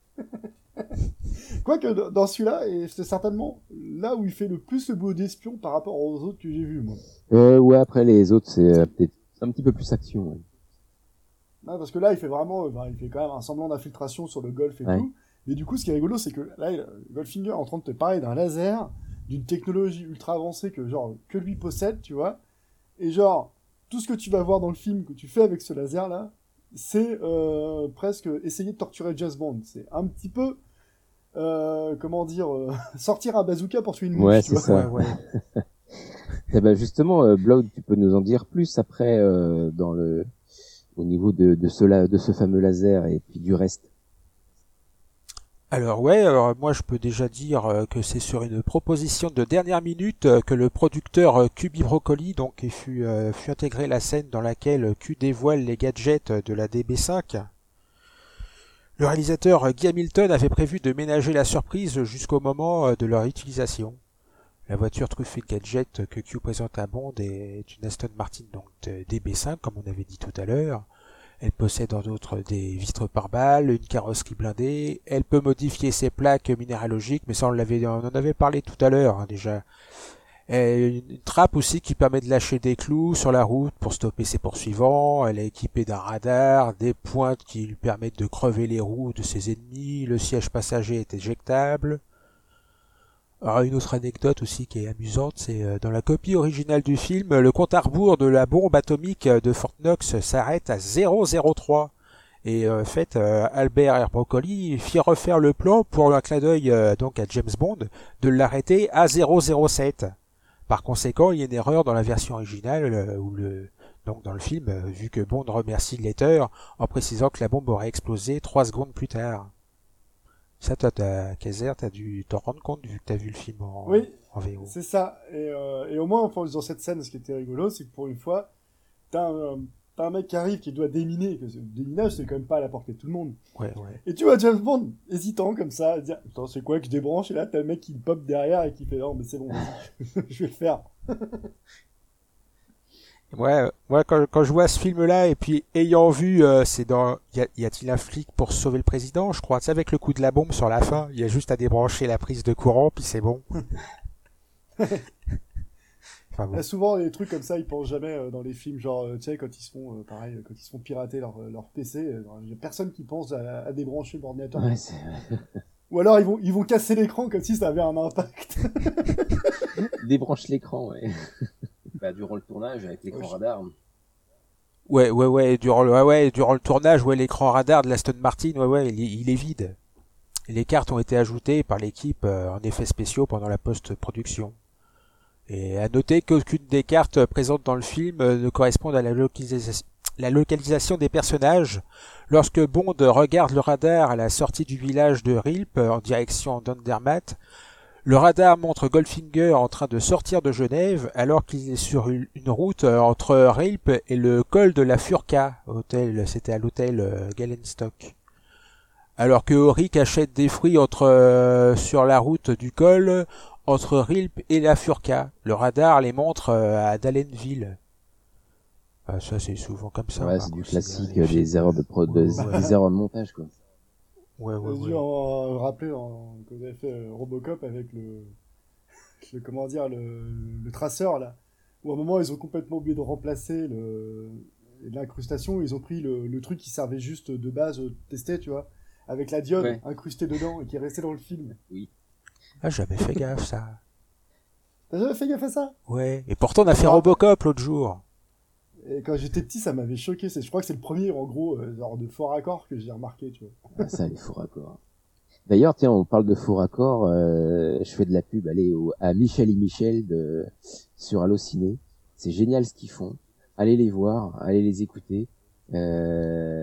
Quoique, dans celui-là, et c'est certainement là où il fait le plus le boulot d'espion par rapport aux autres que j'ai vus, moi. Ouais, après les autres, c'est peut-être un petit peu plus action. Ouais. Non, parce que là, il fait vraiment, il fait quand même un semblant d'infiltration sur le golf et Ouais. tout. Mais du coup, ce qui est rigolo, c'est que là, Goldfinger est en train de te parler d'un laser, d'une technologie ultra avancée que lui possède, tu vois. Et genre, tout ce que tu vas voir dans le film que tu fais avec ce laser-là, c'est presque essayer de torturer James Bond. C'est un petit peu, sortir un bazooka pour tuer une mouche, Ouais, tu c'est vois. ça. Ouais. Eh ben justement, Blood, tu peux nous en dire plus après au niveau de ce fameux laser et puis du reste. Alors moi je peux déjà dire que c'est sur une proposition de dernière minute que le producteur Cubby Broccoli donc fut intégré la scène dans laquelle Q dévoile les gadgets de la DB5. Le réalisateur Guy Hamilton avait prévu de ménager la surprise jusqu'au moment de leur utilisation. La voiture truffée de gadgets que Q présente à Bond est une Aston Martin donc de DB5 comme on avait dit tout à l'heure. Elle possède en outre des vitres pare-balles, une carrosserie blindée, elle peut modifier ses plaques minéralogiques, mais ça on en avait parlé tout à l'heure déjà. Et une trappe aussi qui permet de lâcher des clous sur la route pour stopper ses poursuivants, elle est équipée d'un radar, des pointes qui lui permettent de crever les roues de ses ennemis, le siège passager est éjectable. Alors une autre anecdote aussi qui est amusante, c'est dans la copie originale du film, le compte à rebours de la bombe atomique de Fort Knox s'arrête à 003. Et en fait, Albert Broccoli fit refaire le plan pour un clin d'œil donc à James Bond de l'arrêter à 007. Par conséquent, il y a une erreur dans la version originale donc dans le film, vu que Bond remercie le lecteur en précisant que la bombe aurait explosé 3 secondes plus tard. Ça, toi, Kaiser, t'as dû t'en rendre compte vu que t'as vu le film en VO. C'est ça. Et au moins, dans cette scène, ce qui était rigolo, c'est que pour une fois, t'as un mec qui arrive qui doit déminer. Le déminage, c'est quand même pas à la portée de tout le monde. Ouais. Et tu vois James Bond hésitant comme ça, à dire attends, c'est quoi que je débranche? Et là, t'as le mec qui pop derrière et qui fait non, mais c'est bon, vas-y, je vais le faire. Ouais, quand je vois ce film-là, et puis ayant vu, c'est dans y a-t-il un flic pour sauver le président, je crois. Tu sais, avec le coup de la bombe sur la fin, il y a juste à débrancher la prise de courant, puis c'est bon. Enfin, bon. Là, souvent, les trucs comme ça, ils pensent jamais dans les films, genre, tu sais, quand ils se font, quand ils se font pirater leur PC, il y a personne qui pense à débrancher l'ordinateur. Ouais, c'est... Ou alors, ils vont casser l'écran comme si ça avait un impact. Débranche l'écran, ouais. Durant le tournage avec l'écran radar. Ouais, durant le tournage, l'écran radar de l'Aston Martin, il est vide. Et les cartes ont été ajoutées par l'équipe en effets spéciaux pendant la post-production. Et à noter qu'aucune des cartes présentes dans le film ne correspondent à la localisation des personnages. Lorsque Bond regarde le radar à la sortie du village de Rilp en direction d'Andermatt, le radar montre Goldfinger en train de sortir de Genève alors qu'il est sur une route entre Rilp et le col de la Furca. C'était à l'hôtel Galenstock. Alors que Auric achète des fruits sur la route du col entre Rilp et la Furca. Le radar les montre à Dalenville. Ça c'est souvent comme ça. Ouais, c'est du classique, des erreurs des erreurs de montage, quoi. Ouais. J'ai dû en rappeler que vous avez fait Robocop avec le traceur, là. Où à un moment, ils ont complètement oublié de remplacer l'incrustation. Ils ont pris le truc qui servait juste de base testé, tu vois. Avec la diode incrustée dedans et qui est restée dans le film. Oui. Ah, j'avais fait gaffe, ça. T'as jamais fait gaffe à ça? Ouais. Et pourtant, on a fait Robocop l'autre jour. Et quand j'étais petit, ça m'avait choqué. Je crois que c'est le premier, en gros, genre de faux raccord que j'ai remarqué, tu vois. Ah, ça, les faux raccords. D'ailleurs, tiens, on parle de faux raccords. Je fais de la pub, à Michel et Michel sur Allociné. C'est génial ce qu'ils font. Allez les voir, allez les écouter. C'est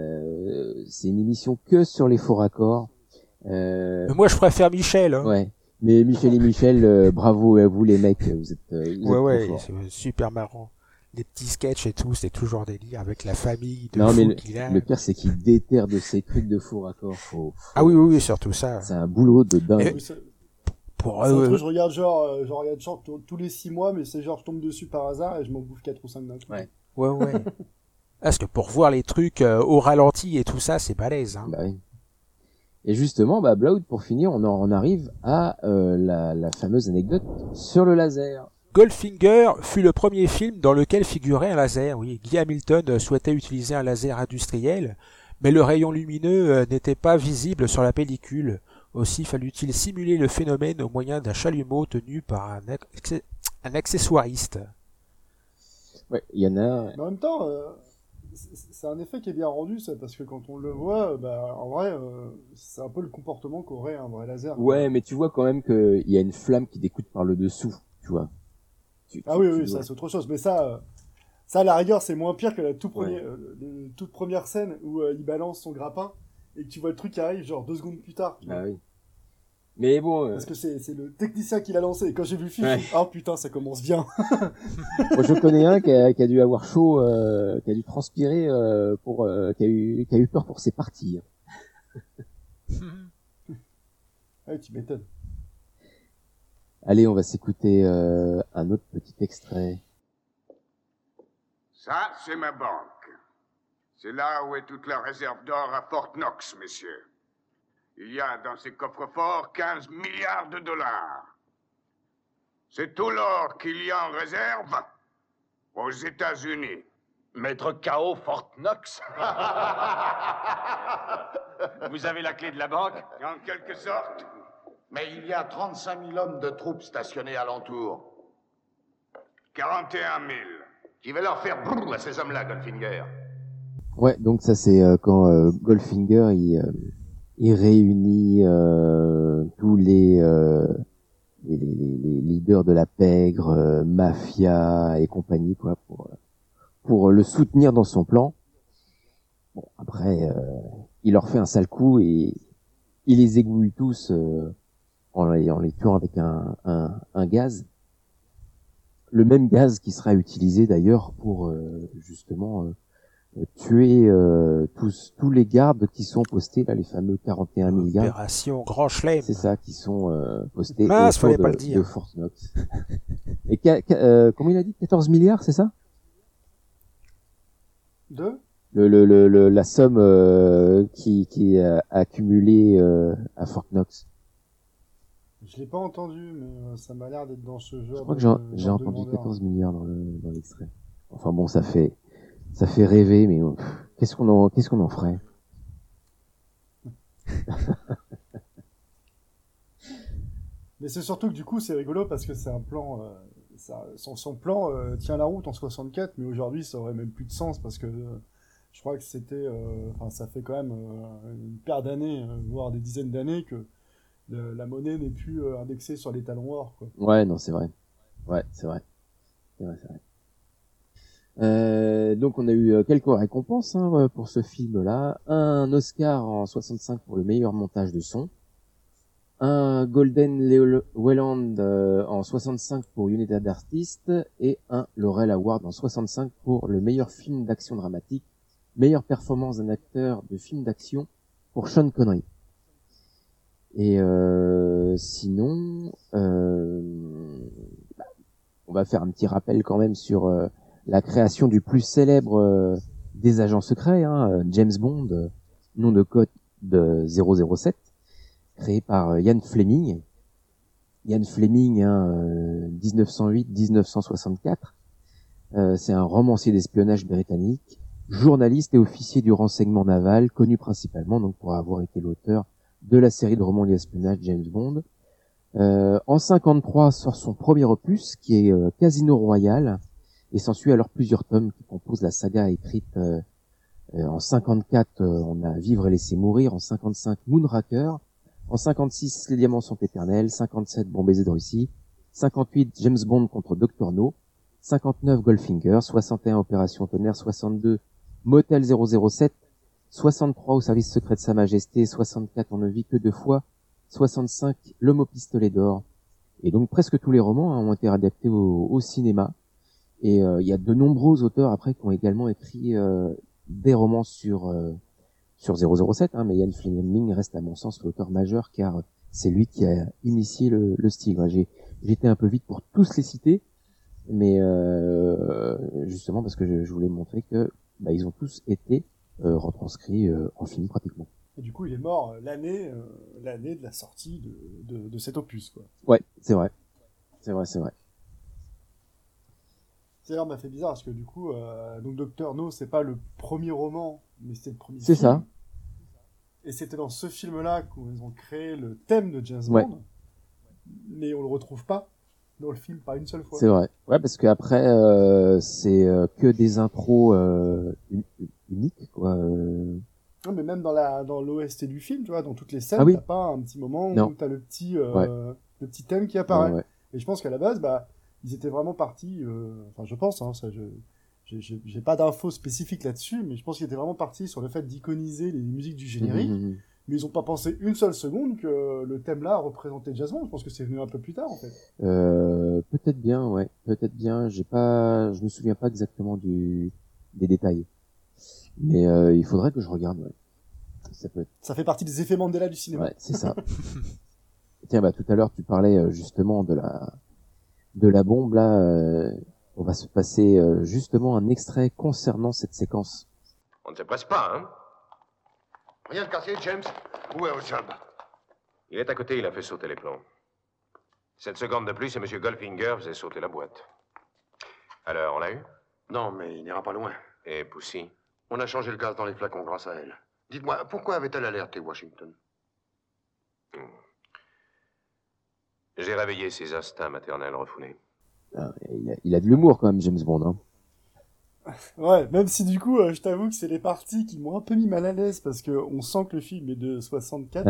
une émission que sur les faux raccords. Mais moi, je préfère Michel. Hein. Ouais. Mais Michel et Michel, bravo à vous les mecs, vous êtes Ouais, trop forts. c'est super marrant. Les petits sketchs et tout, c'est toujours délire avec la famille de Non mais fous qu'il a. le pire c'est qu'il déterre de ces trucs de faux raccords. Ah oui, surtout ça. C'est un boulot de dingue. Et- Oui, c'est Pour c'est un truc, je regarde genre tous les 6 mois, mais c'est genre je tombe dessus par hasard et je m'en bouffe 4 ou 5 d'un coup. Ouais. ouais. Parce que pour voir les trucs au ralenti et tout ça, c'est balèze. Hein. Bah oui. Et justement, bah Blood, pour finir, on en arrive à la fameuse anecdote sur le laser. Goldfinger fut le premier film dans lequel figurait un laser. Oui, Guy Hamilton souhaitait utiliser un laser industriel, mais le rayon lumineux n'était pas visible sur la pellicule. Aussi fallut-il simuler le phénomène au moyen d'un chalumeau tenu par un accessoiriste. Ouais, il y en a. Mais en même temps, c'est un effet qui est bien rendu, ça, parce que quand on le voit, bah, en vrai, c'est un peu le comportement qu'aurait un vrai laser. quoi. Ouais, mais tu vois quand même qu'il y a une flamme qui découle par le dessous, tu vois. Ah oui, tu ça vois. c'est autre chose. Mais ça, à la rigueur, c'est moins pire que la toute première scène où il balance son grappin et que tu vois le truc qui arrive genre 2 secondes plus tard. tu vois. Ah oui. Mais bon, Parce que c'est le technicien qui l'a lancé. Et quand j'ai vu le film, Ouais. je me suis dit, oh putain, ça commence bien. moi je connais un qui a dû avoir chaud, qui a dû transpirer qui a eu peur pour ses parties. Ouais, tu m'étonnes. Allez, on va s'écouter un autre petit extrait. Ça, c'est ma banque. C'est là où est toute la réserve d'or à Fort Knox, messieurs. Il y a dans ces coffres-forts 15 milliards de dollars. C'est tout l'or qu'il y a en réserve aux États-Unis. Maître K.O. Fort Knox. Vous avez la clé de la banque? En quelque sorte. Mais il y a 35 000 hommes de troupes stationnés alentour. 41 000. Qui va leur faire brrr à ces hommes-là, Goldfinger. Ouais, donc ça c'est quand Goldfinger il réunit tous les leaders de la pègre, mafia et compagnie quoi pour le soutenir dans son plan. Bon après il leur fait un sale coup et il les égouille tous en les tuant avec un gaz. Le même gaz qui sera utilisé d'ailleurs pour justement tuer tous les gardes qui sont postés là, les fameux 41 000 gardes. Opération Grand Chelem. C'est ça, qui sont postés Mince, autour fallait pas le dire. de Fort Knox. Et comment il a dit 14 milliards, c'est ça? La somme qui est accumulée à Fort Knox. Je l'ai pas entendu, mais ça m'a l'air d'être dans ce genre. Je crois que j'ai entendu 14 milliards dans l'extrait. Enfin bon, ça fait rêver, mais qu'est-ce qu'on en ferait? Mais c'est surtout que du coup, c'est rigolo parce que c'est un plan. Son plan tient la route en 64, mais aujourd'hui, ça aurait même plus de sens parce que je crois que c'était. Ça fait quand même une paire d'années, voire des dizaines d'années que la monnaie n'est plus indexée sur les talons or, quoi. Ouais, non, c'est vrai. Ouais, c'est vrai. Donc on a eu quelques récompenses pour ce film-là. Un Oscar en 65 pour le meilleur montage de son. Un Golden Wayland en 65 pour United Artists. Et un Laurel Award en 65 pour le meilleur film d'action dramatique. Meilleure performance d'un acteur de film d'action pour Sean Connery. Et sinon, on va faire un petit rappel quand même sur la création du plus célèbre des agents secrets, James Bond, nom de code de 007, créé par Ian Fleming. Ian Fleming, 1908-1964. C'est un romancier d'espionnage britannique, journaliste et officier du renseignement naval, connu principalement donc pour avoir été l'auteur de la série de romans d'espionnage James Bond. En 53 sort son premier opus qui est Casino Royale et s'ensuit alors plusieurs tomes qui composent la saga écrite en 54 on a Vivre et laisser mourir, en 55 Moonraker, en 56 Les diamants sont éternels, 57 Bon baiser de Russie, 58 James Bond contre Dr No, 59 Goldfinger, 61 Opération Tonnerre, 62 Motel 007, 63 au service secret de Sa Majesté, 64 On ne vit que deux fois, 65, L'Homme au pistolet d'or. Et donc presque tous les romans ont été adaptés au cinéma. Et il y a de nombreux auteurs après qui ont également écrit des romans sur 007, mais Ian Fleming reste à mon sens l'auteur majeur car c'est lui qui a initié le style. Ouais, j'étais un peu vite pour tous les citer, mais justement parce que je voulais montrer que ils ont tous été retranscrits en film pratiquement. Et du coup, il est mort l'année de la sortie de cet opus, quoi. Ouais, c'est vrai. D'ailleurs, m'a fait bizarre parce que du coup, donc Docteur No, c'est pas le premier roman, mais c'était le premier C'est film. ça. Et c'était dans ce film-là qu'ils ont créé le thème de James Bond, Ouais. mais on le retrouve pas dans le film, pas une seule fois. C'est vrai. Ouais, parce qu'après, c'est que des intros uniques, quoi. Non, mais même dans l'OST du film, tu vois, dans toutes les scènes, Ah oui. t'as pas un petit moment Non. où t'as le petit thème qui Ouais, apparaît. ouais. Et je pense qu'à la base, ils étaient vraiment partis, enfin je pense, ça, j'ai pas d'infos spécifiques là-dessus, mais je pense qu'ils étaient vraiment partis sur le fait d'iconiser les musiques du générique, mais ils ont pas pensé une seule seconde que le thème-là représentait James Bond. Je pense que c'est venu un peu plus tard, en fait. Peut-être bien, ouais. Peut-être bien. Je me souviens pas exactement des détails. Mais il faudrait que je regarde, ouais. Ça fait partie des effets Mandela du cinéma. Ouais, c'est ça. Tiens, tout à l'heure, tu parlais justement de la bombe, là. On va se passer justement un extrait concernant cette séquence. On ne se presse pas, hein? Rien de cassé, James? Où est Ossab? Il est à côté, il a fait sauter les plombs. 7 secondes de plus et M. Goldfinger faisait sauter la boîte. Alors, on l'a eu? Non, mais il n'ira pas loin. Et Poussy? On a changé le gaz dans les flacons grâce à elle. Dites-moi, pourquoi avait-elle alerté Washington? J'ai réveillé ses instincts maternels refoulés. Ah, il a de l'humour quand même, James Bond. Hein. Ouais, même si du coup, je t'avoue que c'est les parties qui m'ont un peu mis mal à l'aise parce que on sent que le film est de 64.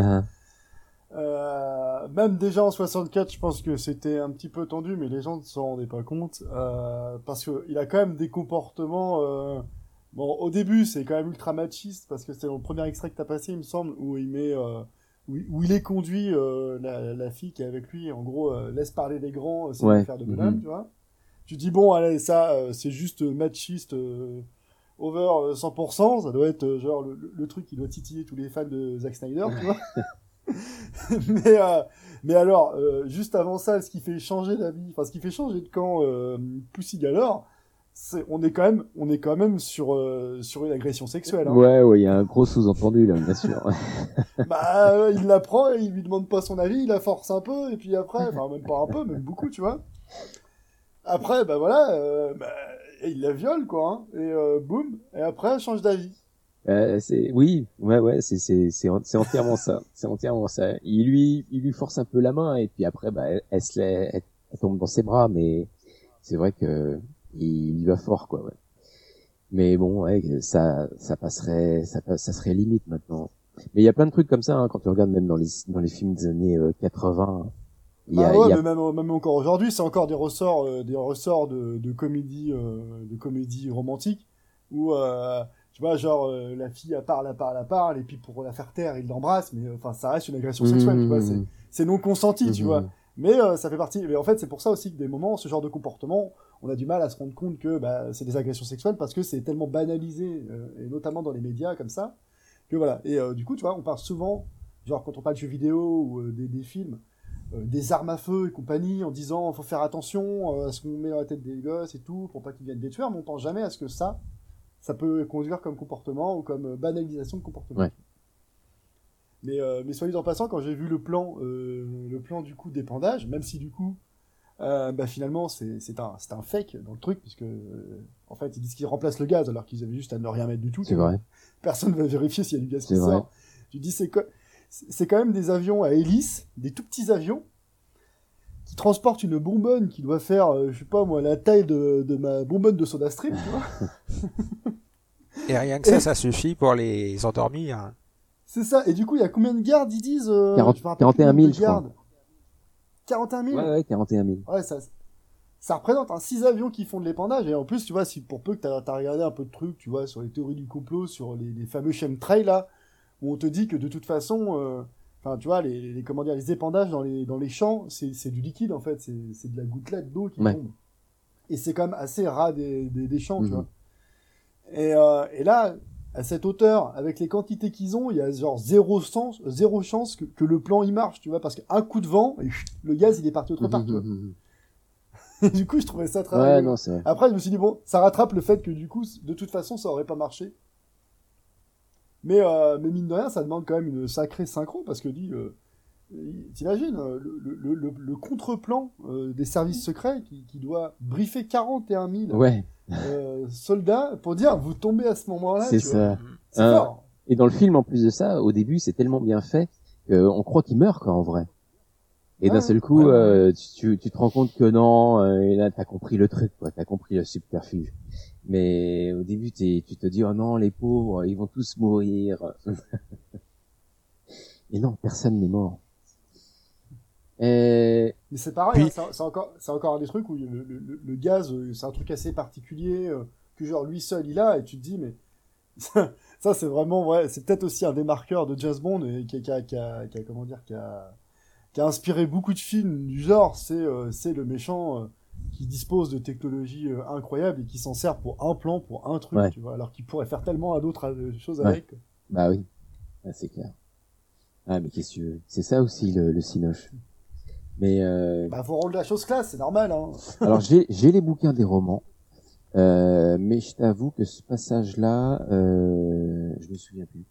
Même déjà en 64, je pense que c'était un petit peu tendu, mais les gens ne s'en rendaient pas compte parce que il a quand même des comportements. Bon, au début, c'est quand même ultra machiste parce que c'est le premier extrait que t'as passé, il me semble, où il met, où il est conduit la fille qui est avec lui. En gros, laisse parler les grands, c'est une affaire de bonhomme, tu vois. Tu dis bon, allez, ça, c'est juste machiste. Over 100%, ça doit être genre le truc qui doit titiller tous les fans de Zack Snyder, tu vois. mais alors, juste avant ça, ce qui fait changer d'avis, enfin ce qui fait changer de camp Pussy Galore, on est quand même sur une agression sexuelle. Hein. Ouais, il y a un gros sous-entendu là, bien sûr. Il la prend, il lui demande pas son avis, il la force un peu, et puis après, enfin même pas un peu, même beaucoup, tu vois. Après, il la viole, quoi, hein, et boum, et après, elle change d'avis. C'est entièrement ça. C'est entièrement ça. Il lui force un peu la main, et puis après, elle tombe dans ses bras, mais c'est vrai que il y va fort, quoi, ouais. Mais bon, ouais, ça serait limite maintenant. Mais il y a plein de trucs comme ça, hein, quand tu regardes même dans les films des années 80. Mais même encore aujourd'hui, c'est encore des ressorts de comédie romantique où tu vois, genre la fille elle parle et puis pour la faire taire, il l'embrasse, mais enfin ça reste une agression sexuelle, tu vois, c'est non consenti, tu vois. Mais ça fait partie. Mais en fait, c'est pour ça aussi que des moments, ce genre de comportement, on a du mal à se rendre compte que c'est des agressions sexuelles parce que c'est tellement banalisé, et notamment dans les médias comme ça, que voilà. Et du coup, tu vois, on parle souvent, genre quand on parle de jeux vidéo ou des films, des armes à feu et compagnie, en disant faut faire attention à ce qu'on met dans la tête des gosses et tout, pour pas qu'ils viennent des tueurs, mais on pense jamais à ce que ça peut conduire comme comportement ou comme banalisation de comportement. Ouais. Mais soit dit en passant, quand j'ai vu le plan du coup d'épandage, même si du coup finalement c'est un fake dans le truc, puisque en fait ils disent qu'ils remplacent le gaz alors qu'ils avaient juste à ne rien mettre du tout. C'est vrai. Personne va vérifier s'il y a du gaz qui sort. Tu dis c'est quand même des avions à hélice, des tout petits avions qui transportent une bonbonne qui doit faire je sais pas moi la taille de ma bonbonne de SodaStream, tu vois. Et rien que ça suffit pour les endormir. Hein. C'est ça. Et du coup, il y a combien de gardes, ils disent 41 000, je crois. 41 000 Ouais, 41 000. Ouais, ça représente 6 avions qui font de l'épandage. Et en plus, tu vois, si pour peu que t'as regardé un peu de trucs, tu vois, sur les théories du complot, sur les fameux chemtrails, là, où on te dit que de toute façon, Enfin, tu vois, comment dire, les épandages dans les champs, c'est du liquide, en fait. C'est de la gouttelette d'eau qui Ouais. tombe. Et c'est quand même assez ras des champs, tu Mhm. vois. Et là, à cette hauteur, avec les quantités qu'ils ont, il y a genre zéro chance que le plan il marche, tu vois, parce qu'un coup de vent, et le gaz il est parti autre part, tu vois. Et du coup, je trouvais ça très Ouais, rigolo. non, c'est vrai. Après, je me suis dit, bon, ça rattrape le fait que du coup, de toute façon, ça aurait pas marché. Mais mine de rien, ça demande quand même une sacrée synchro, parce que t'imagines, le contre-plan des services secrets qui doit briefer 41 000 Ouais, soldats pour dire, vous tombez à ce moment-là, c'est tu vois. ça. C'est Hein. fort. Et dans le film, en plus de ça, au début, c'est tellement bien fait qu'on croit qu'il meurt, quoi, en vrai. Et d'un Ouais, seul coup, ouais. tu te rends compte que non, et là, t'as compris le truc, quoi. T'as compris le subterfuge. Mais au début, tu te dis, oh non, les pauvres, ils vont tous mourir. Et non, personne n'est mort. Et... Mais c'est pareil, Puis- hein, c'est encore un des trucs où le gaz, c'est un truc assez particulier, que genre lui seul il a, et tu te dis, mais ça c'est vraiment, ouais, c'est peut-être aussi un des marqueurs de James Bond, et comment dire, qui a inspiré beaucoup de films du genre, c'est le méchant qui dispose de technologies incroyables et qui s'en sert pour un plan, pour un truc, Ouais. tu vois, alors qu'il pourrait faire tellement à d'autres choses Ouais. avec. quoi. Bah oui, ah, c'est clair. Ah, mais qu'est-ce que tu veux? C'est ça aussi, le cinoche. Mais, Bah, faut rendre la chose classe, c'est normal, hein. alors, j'ai les bouquins des romans. Mais je t'avoue que ce passage-là, je me souviens plus.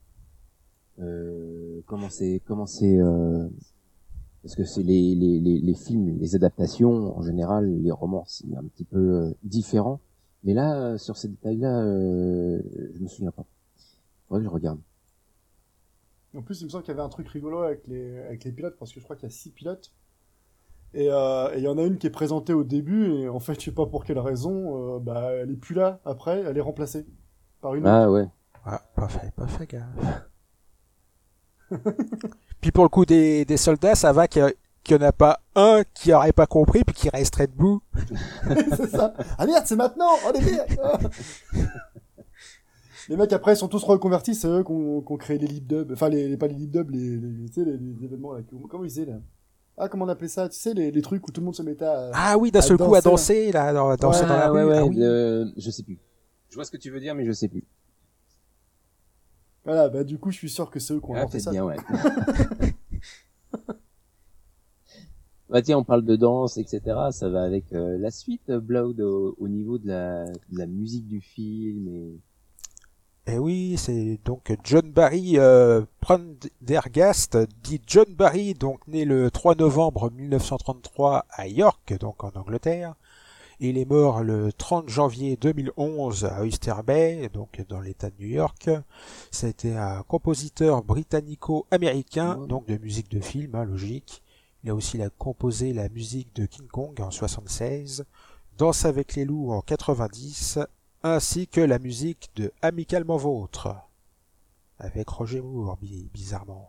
Comment c'est, parce que c'est les films, les adaptations, en général, les romans, c'est un petit peu différent. Mais là, sur ces détails-là, je me souviens pas. Faudrait que je regarde. En plus, il me semble qu'il y avait un truc rigolo avec les pilotes, parce que je crois qu'il y a 6 pilotes. Et il y en a une qui est présentée au début, et en fait, je sais pas pour quelle raison, bah, elle est plus là après, elle est remplacée par une autre. Ah ouais. Ah, pas fait gaffe. Puis pour le coup des soldats, ça va qu'il y en a pas un qui aurait pas compris puis qui resterait debout. C'est ça. Ah merde, c'est maintenant. Oh les mecs. Ah. Les mecs après ils sont tous reconvertis, c'est eux qui ont créé les lip dubs, enfin pas les lip dubs, tu sais, les événements là. Comment ils faisaient là? Ah, comment on appelait ça? Tu sais, les trucs où tout le monde se mettait à... Ah oui, d'un seul coup à danser là, danser Ouais, dans la rue. ouais, Ah oui. je sais plus. Je vois ce que tu veux dire, mais je sais plus. Voilà, bah du coup, je suis sûr que c'est eux qui ont Ah, inventé peut-être ça. bien, ouais. Bah tiens, on parle de danse, etc. Ça va avec la suite, Blood, au niveau de la musique du film. Et oui, c'est donc John Barry Prendergast, dit John Barry, donc né le 3 novembre 1933 à York, donc en Angleterre. Il est mort le 30 janvier 2011 à Oyster Bay, donc dans l'État de New York. C'était un compositeur britannico-américain, donc de musique de film, hein, logique. Il a aussi composé la musique de King Kong en 76, Danse avec les loups en 90, ainsi que la musique de Amicalement Vôtre, avec Roger Moore, bizarrement.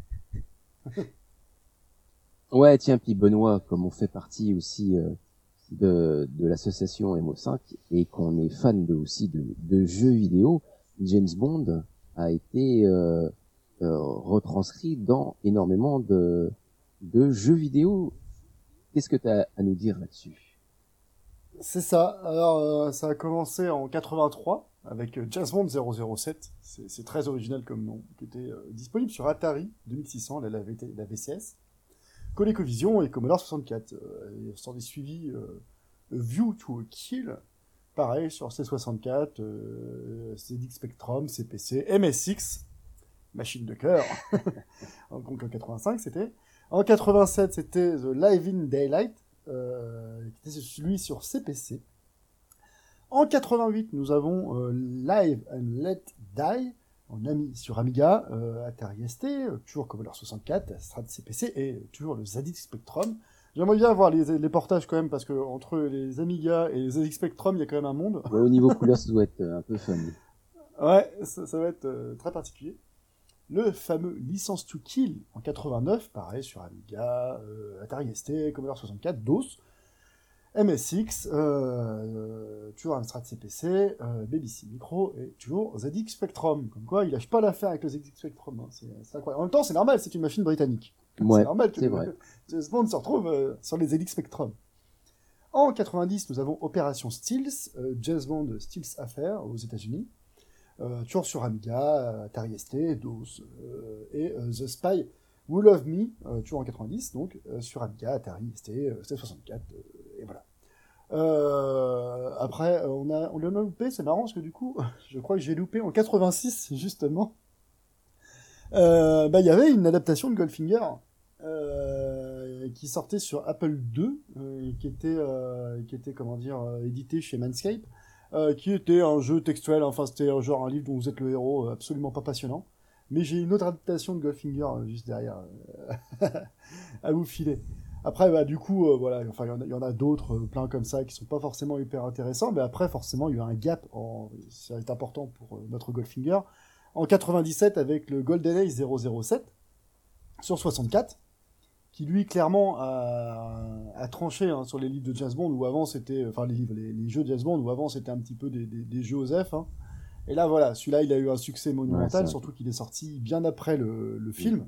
Ouais, tiens, puis Benoît, comme on fait partie aussi de l'association MO5 et qu'on est fan aussi de jeux vidéo, James Bond a été retranscrit dans énormément de jeux vidéo. Qu'est-ce que tu as à nous dire là-dessus? C'est ça. Alors, ça a commencé en 83 avec James Bond 007. C'est très original comme nom, qui était disponible sur Atari 2600, la VCS, ColecoVision et Commodore 64. Il s'en est suivi View to a Kill, pareil sur C64, ZX Spectrum, CPC, MSX, machine de cœur. Donc en 85 c'était. En 87 c'était The Live in Daylight, qui était celui sur CPC. En 88 nous avons Live and Let Die sur Amiga, Atari ST, toujours Commodore 64, Strad CPC et toujours le ZX Spectrum. J'aimerais bien voir les portages quand même, parce que entre les Amiga et les ZX Spectrum, il y a quand même un monde. Ouais, au niveau couleur, ça doit être un peu fun. Ouais, ça va être très particulier. Le fameux License to Kill en 89, pareil sur Amiga, Atari ST, Commodore 64, DOS. MSX, toujours Amstrad CPC, BBC Micro et toujours ZX Spectrum. Comme quoi, il lâche pas l'affaire avec le ZX Spectrum. Hein. C'est incroyable. En même temps, c'est normal, c'est une machine britannique. Ouais, c'est normal que c'est vrai. James Bond se retrouve sur les ZX Spectrum. En 90, nous avons Opération Stealth, James Bond Stealth Affair aux États-Unis. Toujours sur Amiga, Atari ST, DOS et The Spy Who Loved Me, toujours en 90, donc sur Amiga, Atari ST, C64, et voilà. Après, on l'a loupé, c'est marrant parce que du coup, je crois que j'ai loupé en 86 justement. Il y avait une adaptation de Goldfinger qui sortait sur Apple II, qui était comment dire édité chez Manscaped. Qui était un jeu textuel, enfin c'était genre un livre dont vous êtes le héros, absolument pas passionnant. Mais j'ai une autre adaptation de Goldfinger juste derrière à vous filer. Après, du coup, voilà, enfin il y en a d'autres, plein comme ça, qui sont pas forcément hyper intéressants, mais après forcément il y a eu un gap, ça est important pour notre Goldfinger, en 97 avec le GoldenEye 007 sur 64. Qui lui clairement a tranché hein, sur les livres de James Bond où avant c'était enfin les jeux de James Bond où avant c'était un petit peu des jeux OSEF hein. Et là voilà, celui-là il a eu un succès monumental, surtout qu'il est sorti bien après le film.